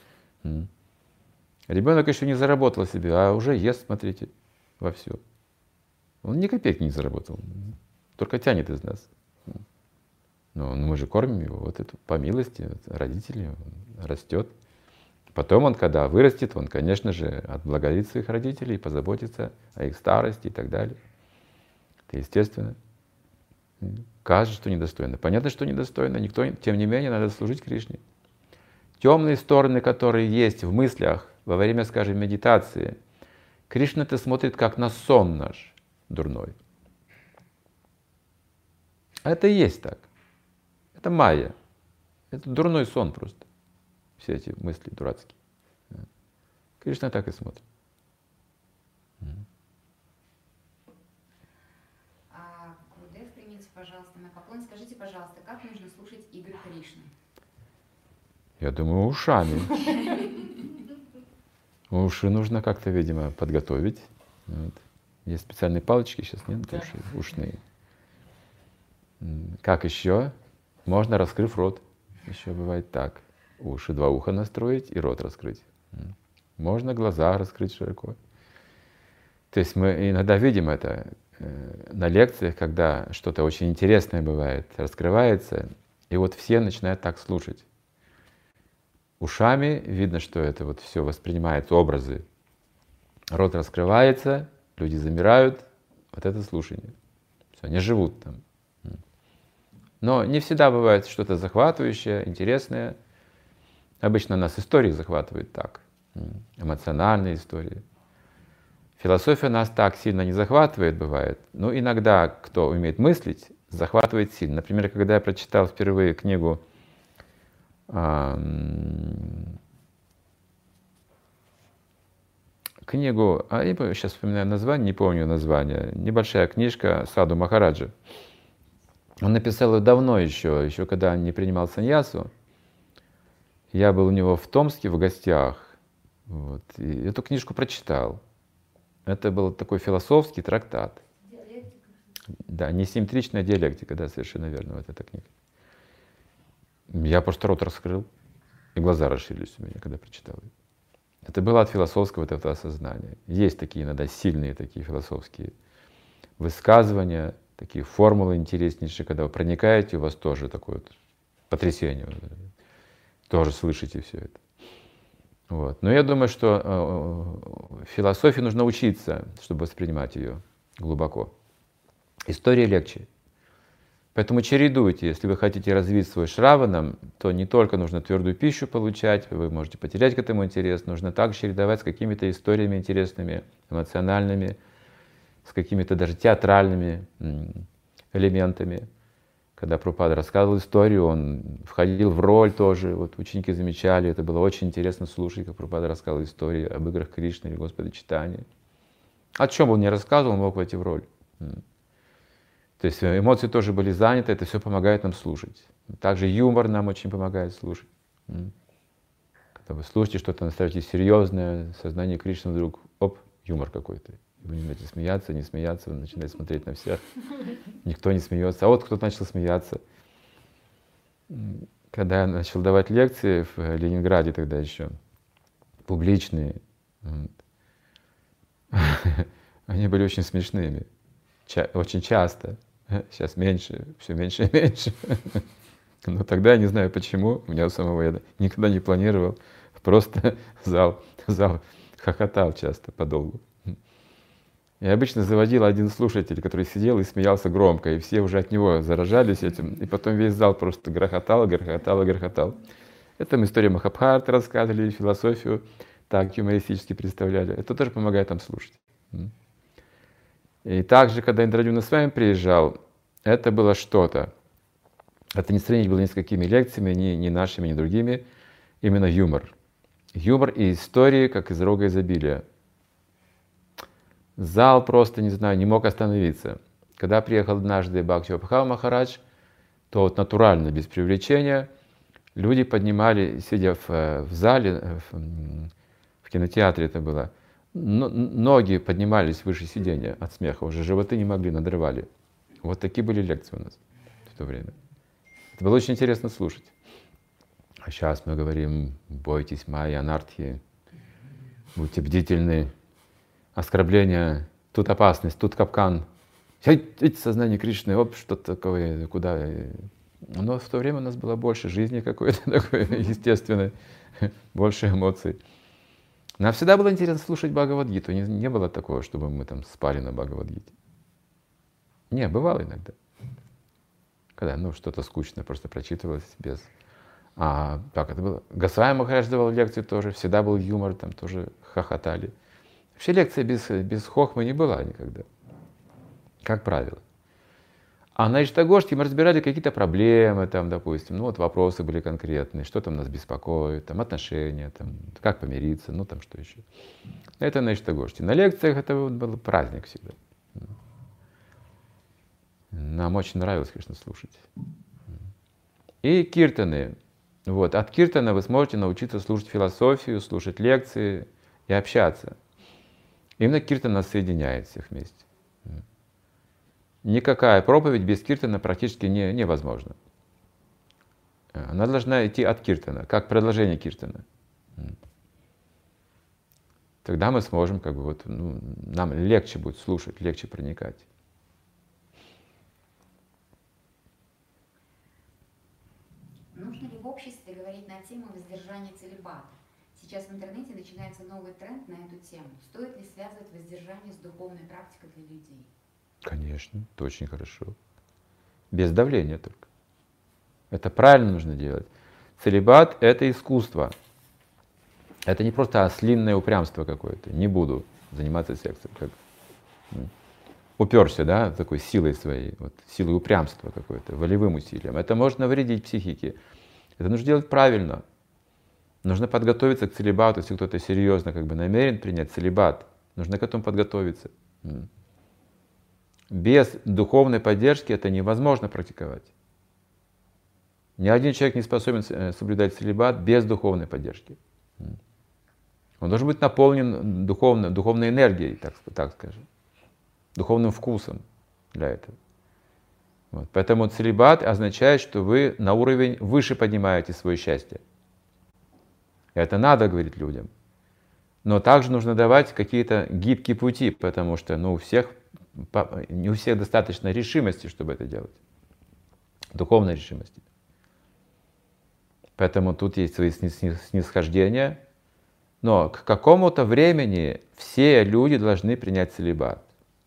Ребенок еще не заработал себе, а уже ест, смотрите, во все. Он ни копейки не заработал, только тянет из нас. Но мы же кормим его, вот это по милости родителей, он растет. Потом он, когда вырастет, он, конечно же, отблагодарит своих родителей, позаботится о их старости и так далее. Это естественно. Кажется, что недостойно. Понятно, что недостойно. Никто, тем не менее, надо служить Кришне. Темные стороны, которые есть в мыслях во время, скажем, медитации, Кришна-то смотрит как на сон наш дурной. А это и есть так. Это майя. Это дурной сон просто. Все эти мысли дурацкие. Кришна так и смотрит. Гурудев, примите, пожалуйста, мой поклон. Скажите, пожалуйста, как нужно слушать игры Кришны? Я думаю, ушами. Уши нужно как-то, видимо, подготовить. Вот. Есть специальные палочки, сейчас нет, ушные. Как еще? Можно, раскрыв рот. Еще бывает так. Уши, 2 уха настроить и рот раскрыть. Можно глаза раскрыть широко. То есть мы иногда видим это на лекциях, когда что-то очень интересное бывает, раскрывается, и вот все начинают так слушать. Ушами видно, что это вот все воспринимается, образы. Рот раскрывается, люди замирают, вот это слушание. Все, они живут там. Но не всегда бывает что-то захватывающее, интересное. Обычно нас истории захватывают так, эмоциональные истории. Философия нас так сильно не захватывает, бывает. Но иногда, кто умеет мыслить, захватывает сильно. Например, когда я прочитал впервые книгу я сейчас вспоминаю название, не помню название, небольшая книжка Саду Махараджа. Он написал ее давно еще когда не принимал саньясу. Я был у него в Томске в гостях, вот, и эту книжку прочитал. Это был такой философский трактат. Диалектика. Да, несимметричная диалектика, да, совершенно верно, вот эта книга. Я просто рот раскрыл, и глаза расширились у меня, когда прочитал ее. Это было от философского вот этого осознания. Есть такие иногда сильные такие философские высказывания, такие формулы интереснейшие, когда вы проникаете, у вас тоже такое вот потрясение, тоже слышите все это. Вот. Но я думаю, что философии нужно учиться, чтобы воспринимать ее глубоко. История легче. Поэтому чередуйте. Если вы хотите развить свой шраванам, то не только нужно твердую пищу получать, вы можете потерять к этому интерес, нужно также чередовать с какими-то историями интересными, эмоциональными, с какими-то даже театральными элементами. Когда Прабхупада рассказывал историю, он входил в роль тоже. Вот ученики замечали, это было очень интересно слушать, как Прабхупада рассказывал истории об играх Кришны или Господа Чайтаньи. О чем он не рассказывал, он мог войти в роль. То есть эмоции тоже были заняты, это все помогает нам слушать. Также юмор нам очень помогает слушать. Когда вы слушаете что-то, настраиваете серьезное, сознание Кришны вдруг, оп, юмор какой-то. Вы не начинаете смеяться, не смеяться, вы начинаете смотреть на всех. Никто не смеется. А вот кто-то начал смеяться. Когда я начал давать лекции в Ленинграде тогда еще, публичные, они были очень смешными. Очень часто. Сейчас меньше, все меньше и меньше. Но тогда я не знаю почему, у меня у самого я никогда не планировал. Просто зал хохотал часто, подолгу. И обычно заводил один слушатель, который сидел и смеялся громко, и все уже от него заражались этим, и потом весь зал просто грохотал. Это мы историю Махабхараты рассказывали, философию так юмористически представляли. Это тоже помогает нам слушать. И также, когда Индрадьюмна с вами приезжал, это было что-то. Это не сравнить было ни с какими лекциями, ни нашими, ни другими. Именно юмор. Юмор и истории, как из рога изобилия. Зал просто, не знаю, не мог остановиться. Когда приехал однажды Бхакти-Випхава Махарадж, то вот натурально, без привлечения, люди поднимали, сидя в зале, в кинотеатре это было, ноги поднимались выше сиденья от смеха, уже животы не могли, надрывали. Вот такие были лекции у нас в то время. Это было очень интересно слушать. А сейчас мы говорим, бойтесь майя, анархии, будьте бдительны. Оскорбление, тут опасность, тут капкан. Сознание Кришны, оп, что-то такое, куда. Но в то время у нас было больше жизни какой-то такой естественной, больше эмоций. Нам всегда было интересно слушать Бхагавад-гиту. Не было такого, чтобы мы там спали на Бхагавад-гите. Не, бывало иногда. Когда что-то скучное просто прочитывалось без... Так это было. Госвами Махарадж давал лекции тоже, всегда был юмор, там тоже хохотали. Вообще лекция без хохмы не была никогда, как правило. А на Иштагоште мы разбирали какие-то проблемы, там, допустим, ну вот вопросы были конкретные, что там нас беспокоит, там отношения, там, как помириться, ну там что еще. Это на Иштагоште. На лекциях это был праздник всегда. Нам очень нравилось, конечно, слушать. И киртаны. Вот. От киртана вы сможете научиться слушать философию, слушать лекции и общаться. Именно киртан нас соединяет всех вместе. Никакая проповедь без киртана практически невозможна. Она должна идти от киртана, как продолжение киртана. Тогда мы сможем, как бы, вот, ну, нам легче будет слушать, легче проникать. Нужно ли в обществе говорить на тему воздержания целибата? Сейчас в интернете начинается новый тренд на эту тему. Стоит ли связывать воздержание с духовной практикой для людей? Конечно, это очень хорошо. Без давления только. Это правильно нужно делать. Целибат — это искусство. Это не просто ослинное упрямство какое-то. Не буду заниматься сексом. Как уперся, да, такой силой своей, вот, силой упрямства какой-то, волевым усилием. Это может навредить психике. Это нужно делать правильно. Нужно подготовиться к целибату, если кто-то серьезно как бы намерен принять целибат. Нужно к этому подготовиться. Без духовной поддержки это невозможно практиковать. Ни один человек не способен соблюдать целибат без духовной поддержки. Он должен быть наполнен духовной энергией, так скажем, духовным вкусом для этого. Вот. Поэтому целибат означает, что вы на уровень выше поднимаете свое счастье. Это надо говорить людям. Но также нужно давать какие-то гибкие пути, потому что не у всех достаточно решимости, чтобы это делать. Духовной решимости. Поэтому тут есть свои снисхождения. Но к какому-то времени все люди должны принять целибат.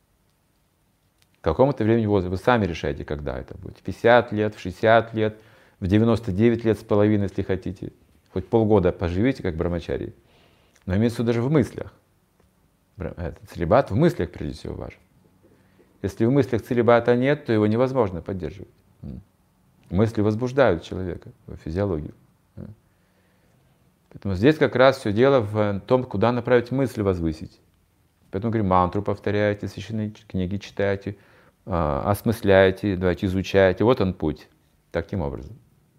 К какому-то времени вы сами решаете, когда это будет. В 50 лет, в 60 лет, в 99 лет с половиной, если хотите. Хоть полгода поживите, как брамачари. Но имеется в виду даже в мыслях. Целибат в мыслях, прежде всего, важен. Если в мыслях целибата нет, то его невозможно поддерживать. Мысли возбуждают человека, физиологию. Поэтому здесь как раз все дело в том, куда направить мысль возвысить. Поэтому, говорим, мантру повторяйте, священные книги читайте, осмысляйте, давайте изучайте. Вот он путь. Таким образом.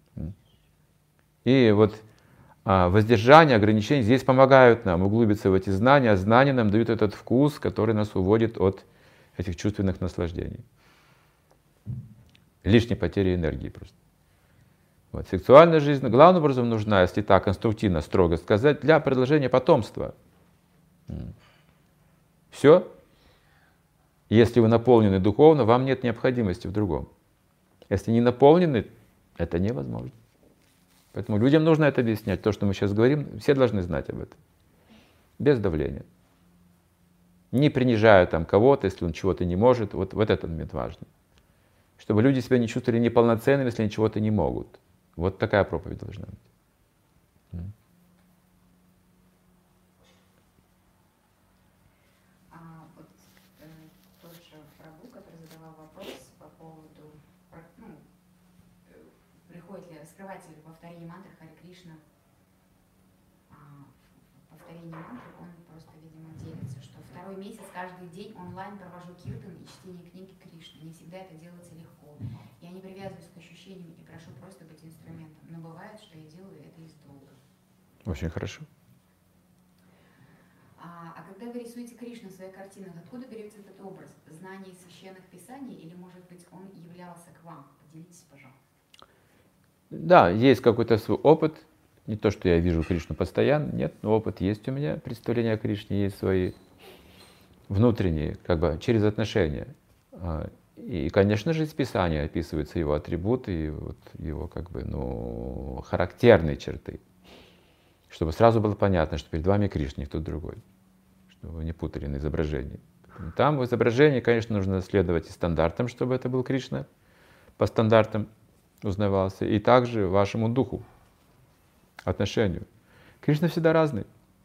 И вот воздержание, ограничения здесь помогают нам углубиться в эти знания, а знания нам дают этот вкус, который нас уводит от этих чувственных наслаждений. Лишней потери энергии просто. Вот. Сексуальная жизнь главным образом нужна, если так конструктивно, строго сказать, для продолжения потомства. Все. Если вы наполнены духовно, вам нет необходимости в другом. Если не наполнены, это невозможно. Поэтому людям нужно это объяснять. То, что мы сейчас говорим, все должны знать об этом. Без давления. Не принижая там кого-то, если он чего-то не может. Вот этот момент важный. Чтобы люди себя не чувствовали неполноценными, если они чего-то не могут. Вот такая проповедь должна быть. Тот же Прабху, который задавал вопрос по поводу, приходит ли, раскрывается ли повторение мантры Харе Кришна, повторение мантры, он просто, видимо, делится, что второй месяц, каждый день онлайн провожу киртан и чтение книги Кришны. Не всегда это делается легко. Я не привязываюсь к ощущениям и прошу просто быть инструментом. Но бывает, что я делаю это из долга. Очень хорошо. А когда вы рисуете Кришну в своих картинах, откуда берется этот образ? Знание священных писаний или, может быть, он являлся к вам? Поделитесь, пожалуйста. Да, есть какой-то свой опыт. Не то, что я вижу Кришну постоянно, нет, но опыт есть у меня. Представления о Кришне есть свои внутренние, как бы через отношения. И, конечно же, из Писания описываются его атрибуты, и вот его как бы, характерные черты. Чтобы сразу было понятно, что перед вами Кришна, никто другой. Чтобы вы не путали на изображении. Там в изображении, конечно, нужно следовать и стандартам, чтобы это был Кришна. По стандартам узнавался. И также вашему духу, отношению. Кришна всегда разный.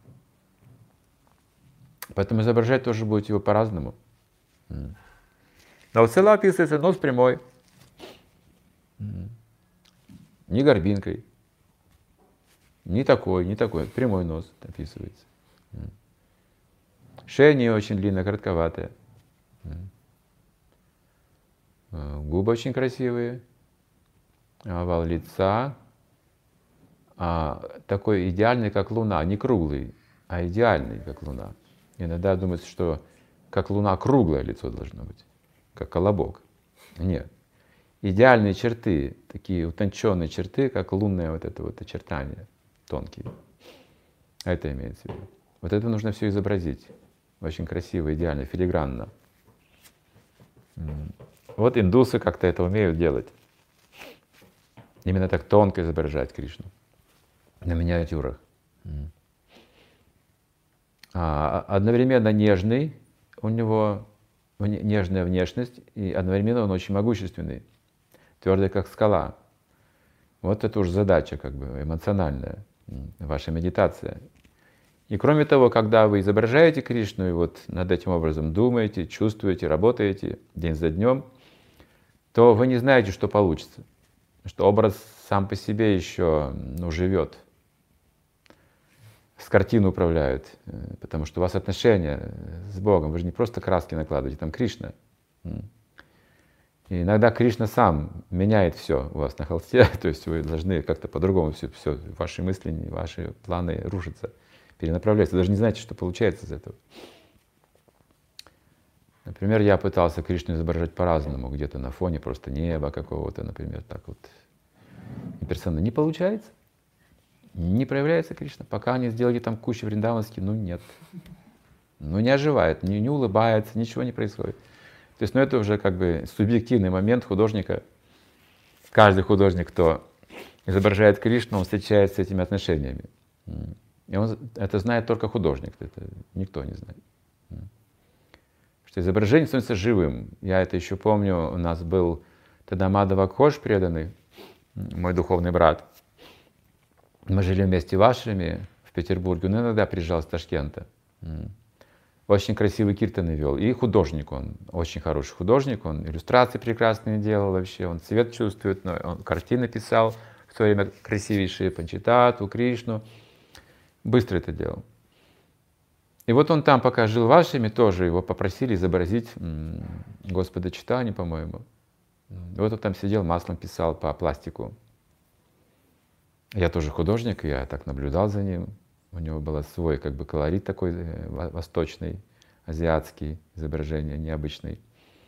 Поэтому изображать тоже будете его по-разному. Но вот села описывается нос прямой, Не горбинкой. Не такой. Прямой нос описывается. Шея не очень длинная, коротковатая. Губы очень красивые. Овал лица. Такой идеальный, как луна. Не круглый, а идеальный, как луна. Иногда думается, что как луна круглое лицо должно быть. Как колобок. Нет. Идеальные черты, такие утонченные черты, как лунное вот это вот очертание, тонкие. Это имеется в виду. Вот это нужно все изобразить. Очень красиво, идеально, филигранно. Вот индусы как-то это умеют делать. Именно так тонко изображать Кришну на миниатюрах. Одновременно нежный, у него нежная внешность, и одновременно он очень могущественный, твердый как скала. Вот это уж задача как бы эмоциональная, ваша медитация. И кроме того, когда вы изображаете Кришну и вот над этим образом думаете, чувствуете, работаете день за днем, то вы не знаете, что получится. Что образ сам по себе еще живет. С картиной управляют, потому что у вас отношения с Богом. Вы же не просто краски накладываете, там Кришна. И иногда Кришна сам меняет все у вас на холсте, то есть вы должны как-то по-другому все, ваши мысли, ваши планы рушатся, перенаправляются. Вы даже не знаете, что получается из этого. Например, я пытался Кришну изображать по-разному, где-то на фоне просто неба какого-то, например, так вот. Имперсонально. Не получается. Не проявляется Кришна. Пока не сделали там кучу вриндаванских, нет. Не оживает, не улыбается, ничего не происходит. То есть, это уже как бы субъективный момент художника. Каждый художник, кто изображает Кришну, он встречается с этими отношениями. И он это знает только художник, это никто не знает. Что изображение становится живым. Я это еще помню, у нас был тогда Мадхава Кош преданный, мой духовный брат. Мы жили вместе в Ашраме в Петербурге, он иногда приезжал с Ташкента. Очень красивый киртаны вел. И художник он, очень хороший художник, он иллюстрации прекрасные делал вообще, он цвет чувствует, но он картины писал, в то время красивейшие Панчитату, Кришну. Быстро это делал. И вот он там, пока жил в Ашраме, тоже его попросили изобразить Господа Чайтанью, по-моему. Вот он там сидел, маслом писал по пластику. Я тоже художник, я так наблюдал за ним. У него был свой как бы колорит такой восточный, азиатский, изображение необычный.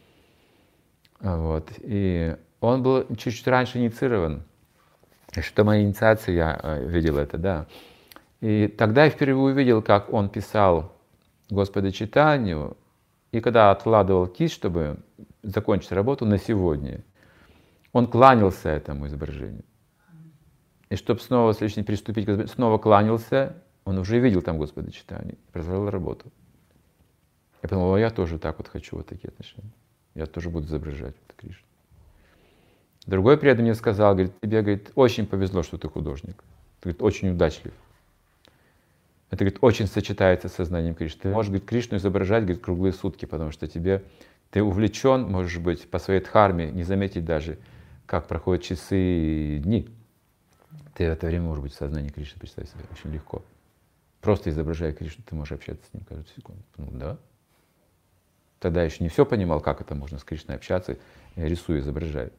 Вот. И он был чуть-чуть раньше инициирован. Что моя инициация, я видел это, да. И тогда я впервые увидел, как он писал Господа Чайтанью, и когда откладывал кисть, чтобы закончить работу на сегодня, он кланялся этому изображению. И чтобы снова с лишней приступить, снова кланялся, он уже видел там Господа Чайтанью, продолжал работу. Я подумал, я тоже так вот хочу, вот такие отношения. Я тоже буду изображать вот Кришну. Другой преданный мне сказал, говорит, тебе, говорит, очень повезло, что ты художник. Ты, говорит, очень удачлив. Это, говорит, очень сочетается с сознанием Кришны. Ты можешь, говорит, Кришну изображать, говорит, круглые сутки, потому что ты увлечен, можешь быть, по своей дхарме, не заметить даже, как проходят часы и дни. Ты в это время можешь быть в сознании Кришны, представь себе, очень легко. Просто изображая Кришну, ты можешь общаться с ним каждую секунду. Да. Тогда я еще не все понимал, как это можно с Кришной общаться, я рисую, изображаю.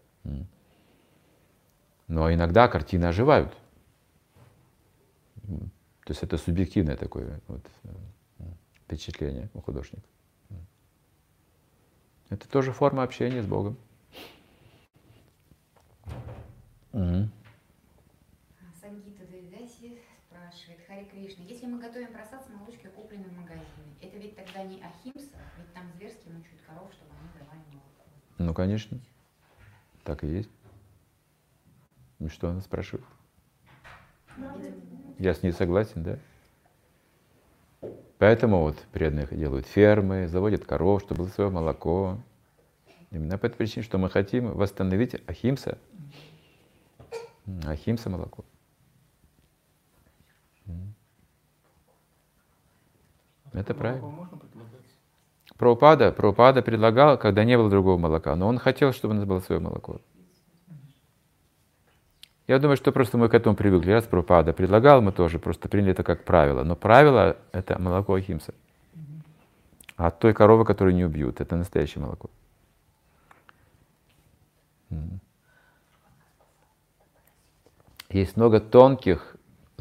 Но иногда картины оживают. То есть это субъективное такое вот впечатление у художника. Это тоже форма общения с Богом. Сангита Давидаси спрашивает, Хари Кришна, если мы готовим просад с молочкой, купленной в магазине, это ведь тогда не ахимса, ведь там зверски мучают коров, чтобы они давали молоко? Ну, конечно. Так и есть. Ну, что она спрашивает? Я с ней согласен, да? Поэтому вот преданные делают фермы, заводят коров, чтобы было свое молоко. Именно по этой причине, что мы хотим восстановить ахимса. Ахимса молоко. Это правильно. Прабхупада предлагал, когда не было другого молока, но он хотел, чтобы у нас было свое молоко. Я думаю, что просто мы к этому привыкли. Раз Прабхупада предлагал, мы тоже просто приняли это как правило. Но правило — это молоко ахимса. А от той коровы, которую не убьют, это настоящее молоко. Есть много тонких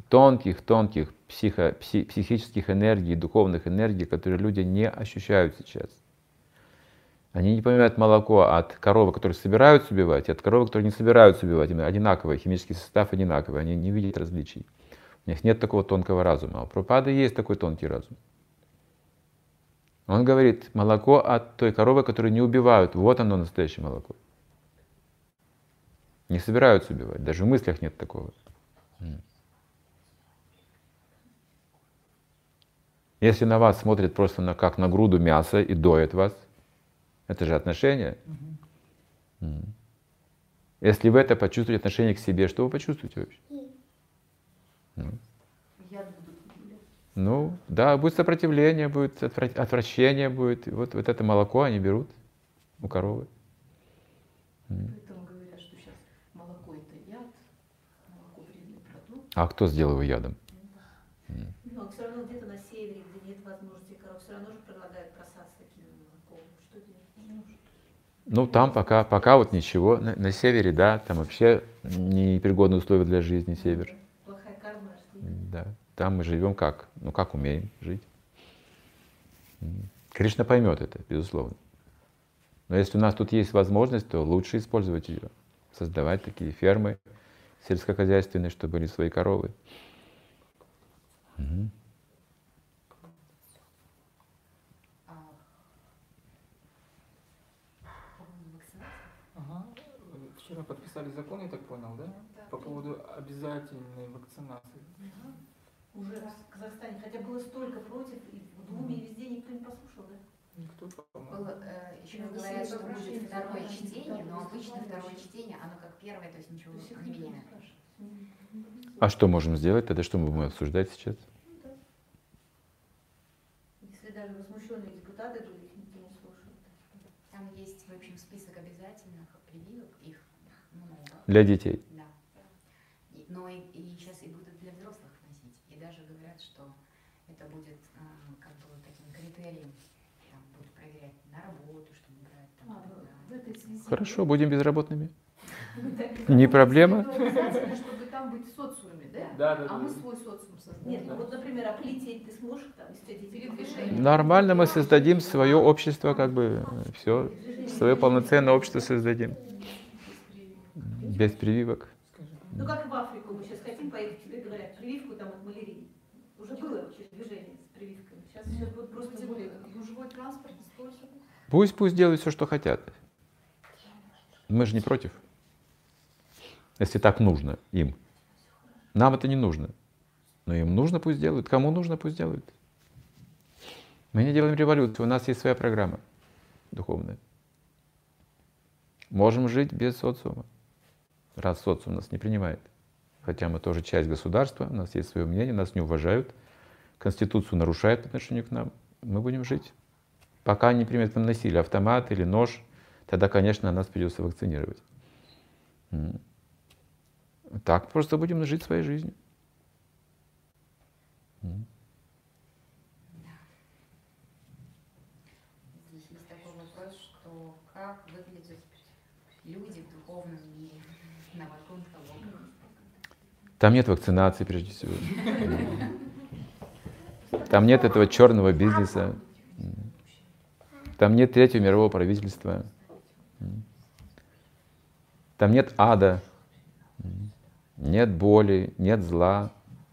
психических энергий, духовных энергий, которые люди не ощущают сейчас. Они не понимают молоко от коровы, которые собираются убивать, и от коровы, которые не собираются убивать. Именно одинаковый, химический состав одинаковый, они не видят различий. У них нет такого тонкого разума. А у Прабхупады есть такой тонкий разум. Он говорит, молоко от той коровы, которую не убивают, вот оно настоящее молоко. Не собираются убивать, даже в мыслях нет такого. Если на вас смотрят просто как на груду мяса и доят вас, это же отношение. Если вы это почувствуете, отношение к себе, что вы почувствуете вообще? Ну, да, будет сопротивление, будет отвращение, будет. Вот это молоко они берут у коровы. Поэтому говорят, что сейчас молоко это яд, молоко вредный продукт. А кто сделал его ядом? Но все равно где-то на севере, где нет возможности коров, все равно же предлагают бросаться таким молоком. Что делать? Ну, там пока вот ничего. На севере, да, там вообще непригодные условия для жизни, север. Плохая карма растет. Да, там мы живем как? Ну, как умеем жить. Кришна поймет это, безусловно. Но если у нас тут есть возможность, то лучше использовать ее. Создавать такие фермы сельскохозяйственные, чтобы были свои коровы. Ага. Вчера подписали закон, я так понял, да? По поводу обязательной вакцинации. Уже в Казахстане, хотя было столько против, и в Думе, и везде никто не послушал, да? Никто, по-моему. Еще говорят, что будет второе чтение, но обычно второе чтение, оно как первое, то есть ничего не меняет. А что можем сделать? Тогда что мы будем обсуждать сейчас? Если даже возмущенные депутаты были, их никто не слушал. Там есть, в общем, список обязательных прививок, их много. Для детей. Да. Но и сейчас и будут для взрослых носить. И даже говорят, что это будет как бы таким критерием. Там будут проверять на работу, чтобы брать. Там, В этой связи. Хорошо, будем безработными. Не проблема. Обязательно, чтобы там быть в социуме, да? Да. А мы свой социум создаем. Нет, ну вот, например, оплететь ты сможешь там, если у тебя дети Передвижение. Нормально мы создадим свое общество, как бы все, свое полноценное общество создадим. Без прививок. Ну как в Африку, мы сейчас хотим поехать, тебе говорят, прививку там от малярии. Уже было движение с прививками. Сейчас будет просто более... Гужевой транспорт использовать. Пусть делают все, что хотят. Мы же не против. Если так нужно им. Нам это не нужно. Но им нужно, пусть делают. Кому нужно, пусть делают. Мы не делаем революцию, у нас есть своя программа духовная. Можем жить без социума, раз социум нас не принимает. Хотя мы тоже часть государства, у нас есть свое мнение, нас не уважают, Конституцию нарушают по отношению к нам. Мы будем жить. Пока не примет к нам насилие, автомат или нож, тогда, конечно, нас придется вакцинировать. Так просто будем жить своей жизнью. Здесь есть такой вопрос, что как выглядят люди в духовном мире на Вайкунтха-локе? Там нет вакцинации, прежде всего. Там нет этого черного бизнеса. Там нет третьего мирового правительства. Там нет ада. Нет боли, нет зла.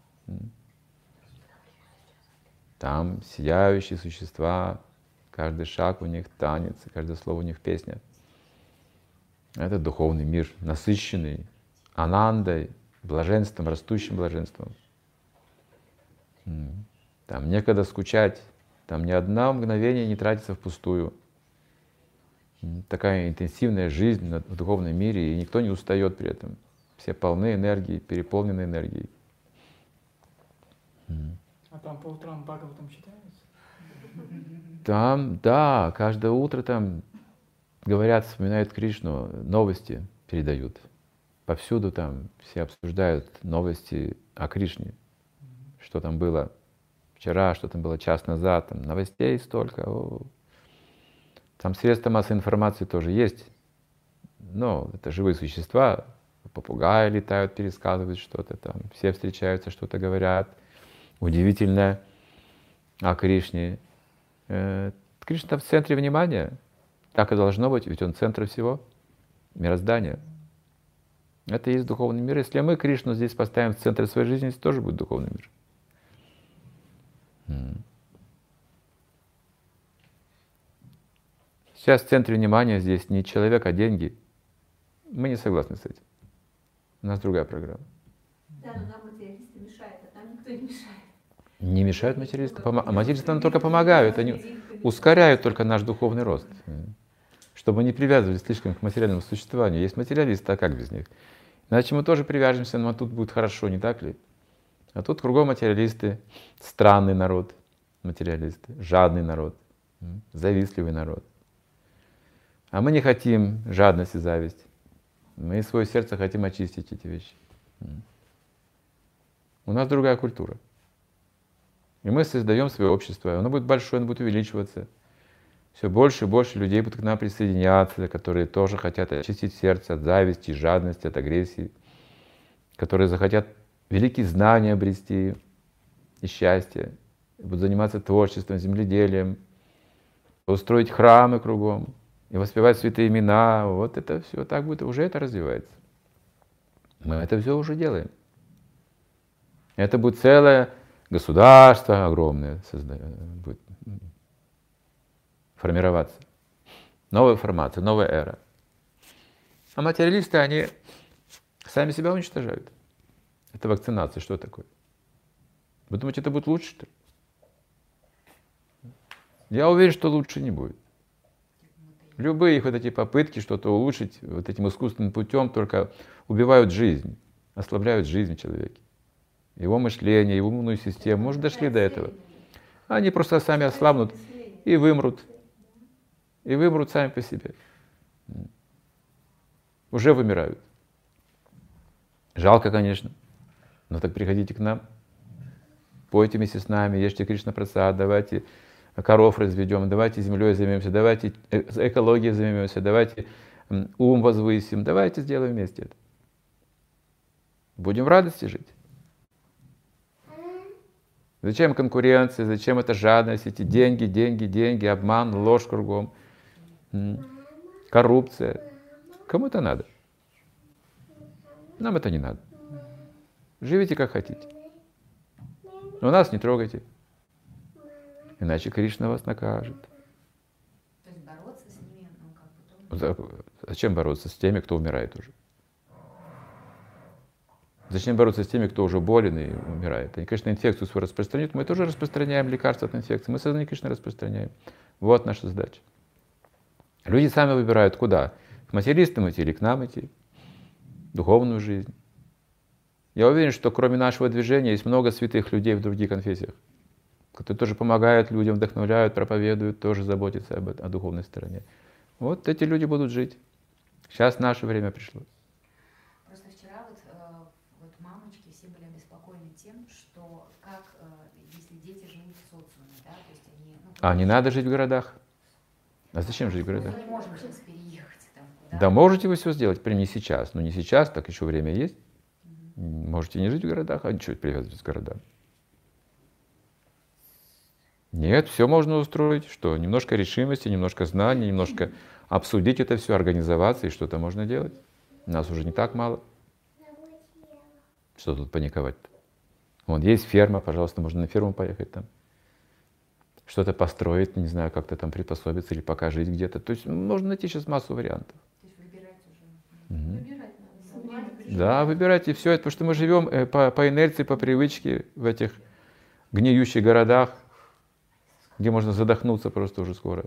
Там сияющие существа. Каждый шаг у них танец, каждое слово у них песня. Это духовный мир, насыщенный анандой, блаженством, растущим блаженством. Там некогда скучать, там ни одно мгновение не тратится впустую. Такая интенсивная жизнь в духовном мире, и никто не устает при этом. Все полны энергии, переполнены энергией. А там по утрам Бхагаватам читается? Там, да, каждое утро там говорят, вспоминают Кришну, новости передают. повсюду там все обсуждают новости о Кришне. Что там было вчера, что там было час назад, там новостей столько. Там средства массовой информации тоже есть. Но это живые существа, попугаи летают, пересказывают что-то там, все встречаются, что-то говорят. Удивительное о Кришне. Кришна в центре внимания. Так и должно быть, ведь он центр всего мироздания. Это и есть духовный мир. Если мы Кришну здесь поставим в центр своей жизни, это тоже будет духовный мир. Сейчас в центре внимания здесь не человек, а деньги. Мы не согласны с этим. У нас другая программа. Да, но нам материалисты мешают, а там никто не мешает. Не мешают материалисты. Материалисты нам только помогают. Они ускоряют только наш духовный рост. Чтобы не привязывались слишком к материальному существованию. Есть материалисты, а как без них? Иначе мы тоже привяжемся, но тут будет хорошо, не так ли? А тут кругом материалисты, странный народ, материалисты, жадный народ, завистливый народ. А мы не хотим жадность и зависть. Мы из своего сердца хотим очистить эти вещи. У нас другая культура. И мы создаем свое общество. Оно будет большое, оно будет увеличиваться. Все больше и больше людей будут к нам присоединяться, которые тоже хотят очистить сердце от зависти, жадности, от агрессии, которые захотят великие знания обрести и счастье, и будут заниматься творчеством, земледелием, устроить храмы кругом и воспевать святые имена. Вот это все так будет, уже это развивается. Мы это все уже делаем. Это будет целое государство огромное будет формироваться. Новая формация, новая эра. А материалисты, они сами себя уничтожают. Это вакцинация, что такое? Вы думаете, это будет лучше, что ли? Я уверен, что лучше не будет. Любые их вот эти попытки что-то улучшить вот этим искусственным путем только убивают жизнь, ослабляют жизнь в человеке. Его мышление, его иммунную систему. Может, дошли до этого. Они просто сами ослабнут и вымрут. И вымрут сами по себе. Уже вымирают. Жалко, конечно. Но так приходите к нам. Пойте вместе с нами, ешьте Кришна-прасад, давайте коров разведем, давайте землей займемся, давайте экологией займемся, давайте ум возвысим, давайте сделаем вместе это. Будем в радости жить. Зачем конкуренция, зачем эта жадность, эти деньги, деньги, деньги, обман, ложь кругом, коррупция. Кому это надо? Нам это не надо. Живите как хотите. Но нас не трогайте. Иначе Кришна вас накажет. То есть бороться с ними, ну как бы... Зачем бороться с теми, кто умирает уже? Зачем бороться с теми, кто уже болен и умирает? Они, конечно, инфекцию свою распространяют. Мы тоже распространяем лекарства от инфекции. Мы сознание Кришны распространяем. Вот наша задача. Люди сами выбирают, куда. К материалистам идти или к нам идти. Духовную жизнь. Я уверен, что кроме нашего движения есть много святых людей в других конфессиях, которые тоже помогают людям, вдохновляют, проповедуют, тоже заботятся о духовной стороне. Вот эти люди будут жить. Сейчас наше время пришло. Просто вчера вот мамочки все были обеспокоены тем, что как, если дети живут в социуме, да, то есть они... Ну, А не надо жить в городах. А зачем жить в городах? Мы не можем сейчас переехать там куда-то. Да можете вы все сделать, прям не сейчас. Но не сейчас, так еще время есть. Можете не жить в городах, а ничего привязывать к городам. Нет, все можно устроить. Что? Немножко решимости, немножко знаний, немножко обсудить это все, организоваться, и что-то можно делать. Нас уже не так мало. Что тут паниковать-то? Вон есть ферма, пожалуйста, можно на ферму поехать там. Что-то построить, не знаю, как-то там приспособиться или пока жить где-то. То есть можно найти сейчас массу вариантов. То есть выбирать уже. Выбирать надо. Да, выбирайте все это, потому что мы живем по инерции, по привычке в этих гниющих городах, где можно задохнуться просто уже скоро.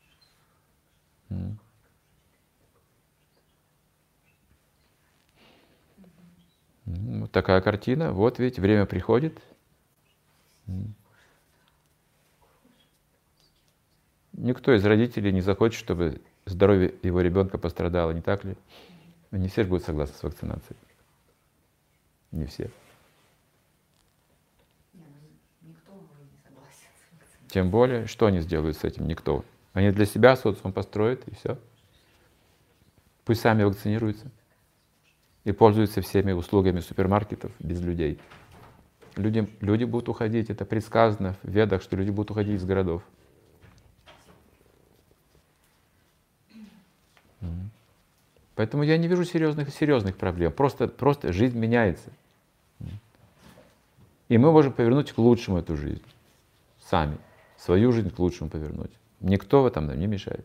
Вот такая картина. Вот ведь время приходит. Никто из родителей не захочет, чтобы здоровье его ребенка пострадало, не так ли? Не все же будут согласны с вакцинацией. Не все. Никто не согласен с вакциной. Тем более, что они сделают с этим? Никто. Они для себя социум построят, и все. Пусть сами вакцинируются и пользуются всеми услугами супермаркетов без людей. Люди будут уходить, это предсказано в Ведах, что люди будут уходить из городов. Поэтому я не вижу серьезных проблем. Просто жизнь меняется. И мы можем повернуть к лучшему эту жизнь. Сами. Свою жизнь к лучшему повернуть. Никто в этом нам не мешает.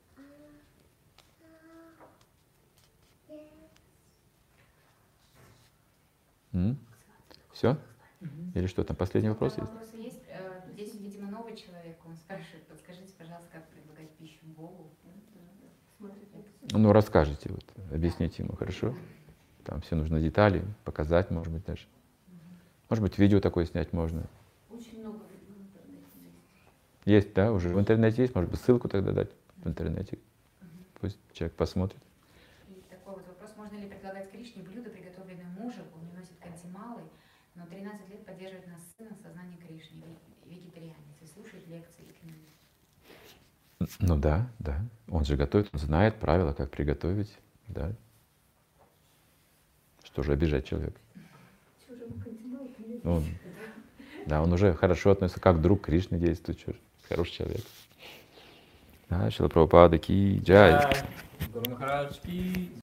Все? Или что там, последний вопрос есть? Вопросы есть. Здесь, видимо, новый человек. Он спрашивает, подскажите, пожалуйста, как предлагать пищу Богу. Ну, расскажите, вот, объясните ему, хорошо? Там все нужно детали, показать, может быть, даже. Может быть, видео такое снять можно. Очень много в интернете есть. Есть, да, уже в интернете есть, может быть, ссылку тогда дать в интернете. Пусть человек посмотрит. И такой вот вопрос. Можно ли предлагать Кришне блюдо, приготовленное мужем? Он не носит кантималы, но 13 лет поддерживает нас сына в сознании Кришны. Вегетарианец. И слушает лекции и книги. Ну да. Он же готовит, он знает правила, как приготовить, да. Что же обижать человека? Он уже хорошо относится, как друг Кришны действует, что же, хороший человек. Да, Шрила Прабхупада ки джай. Гуру Махарадж ки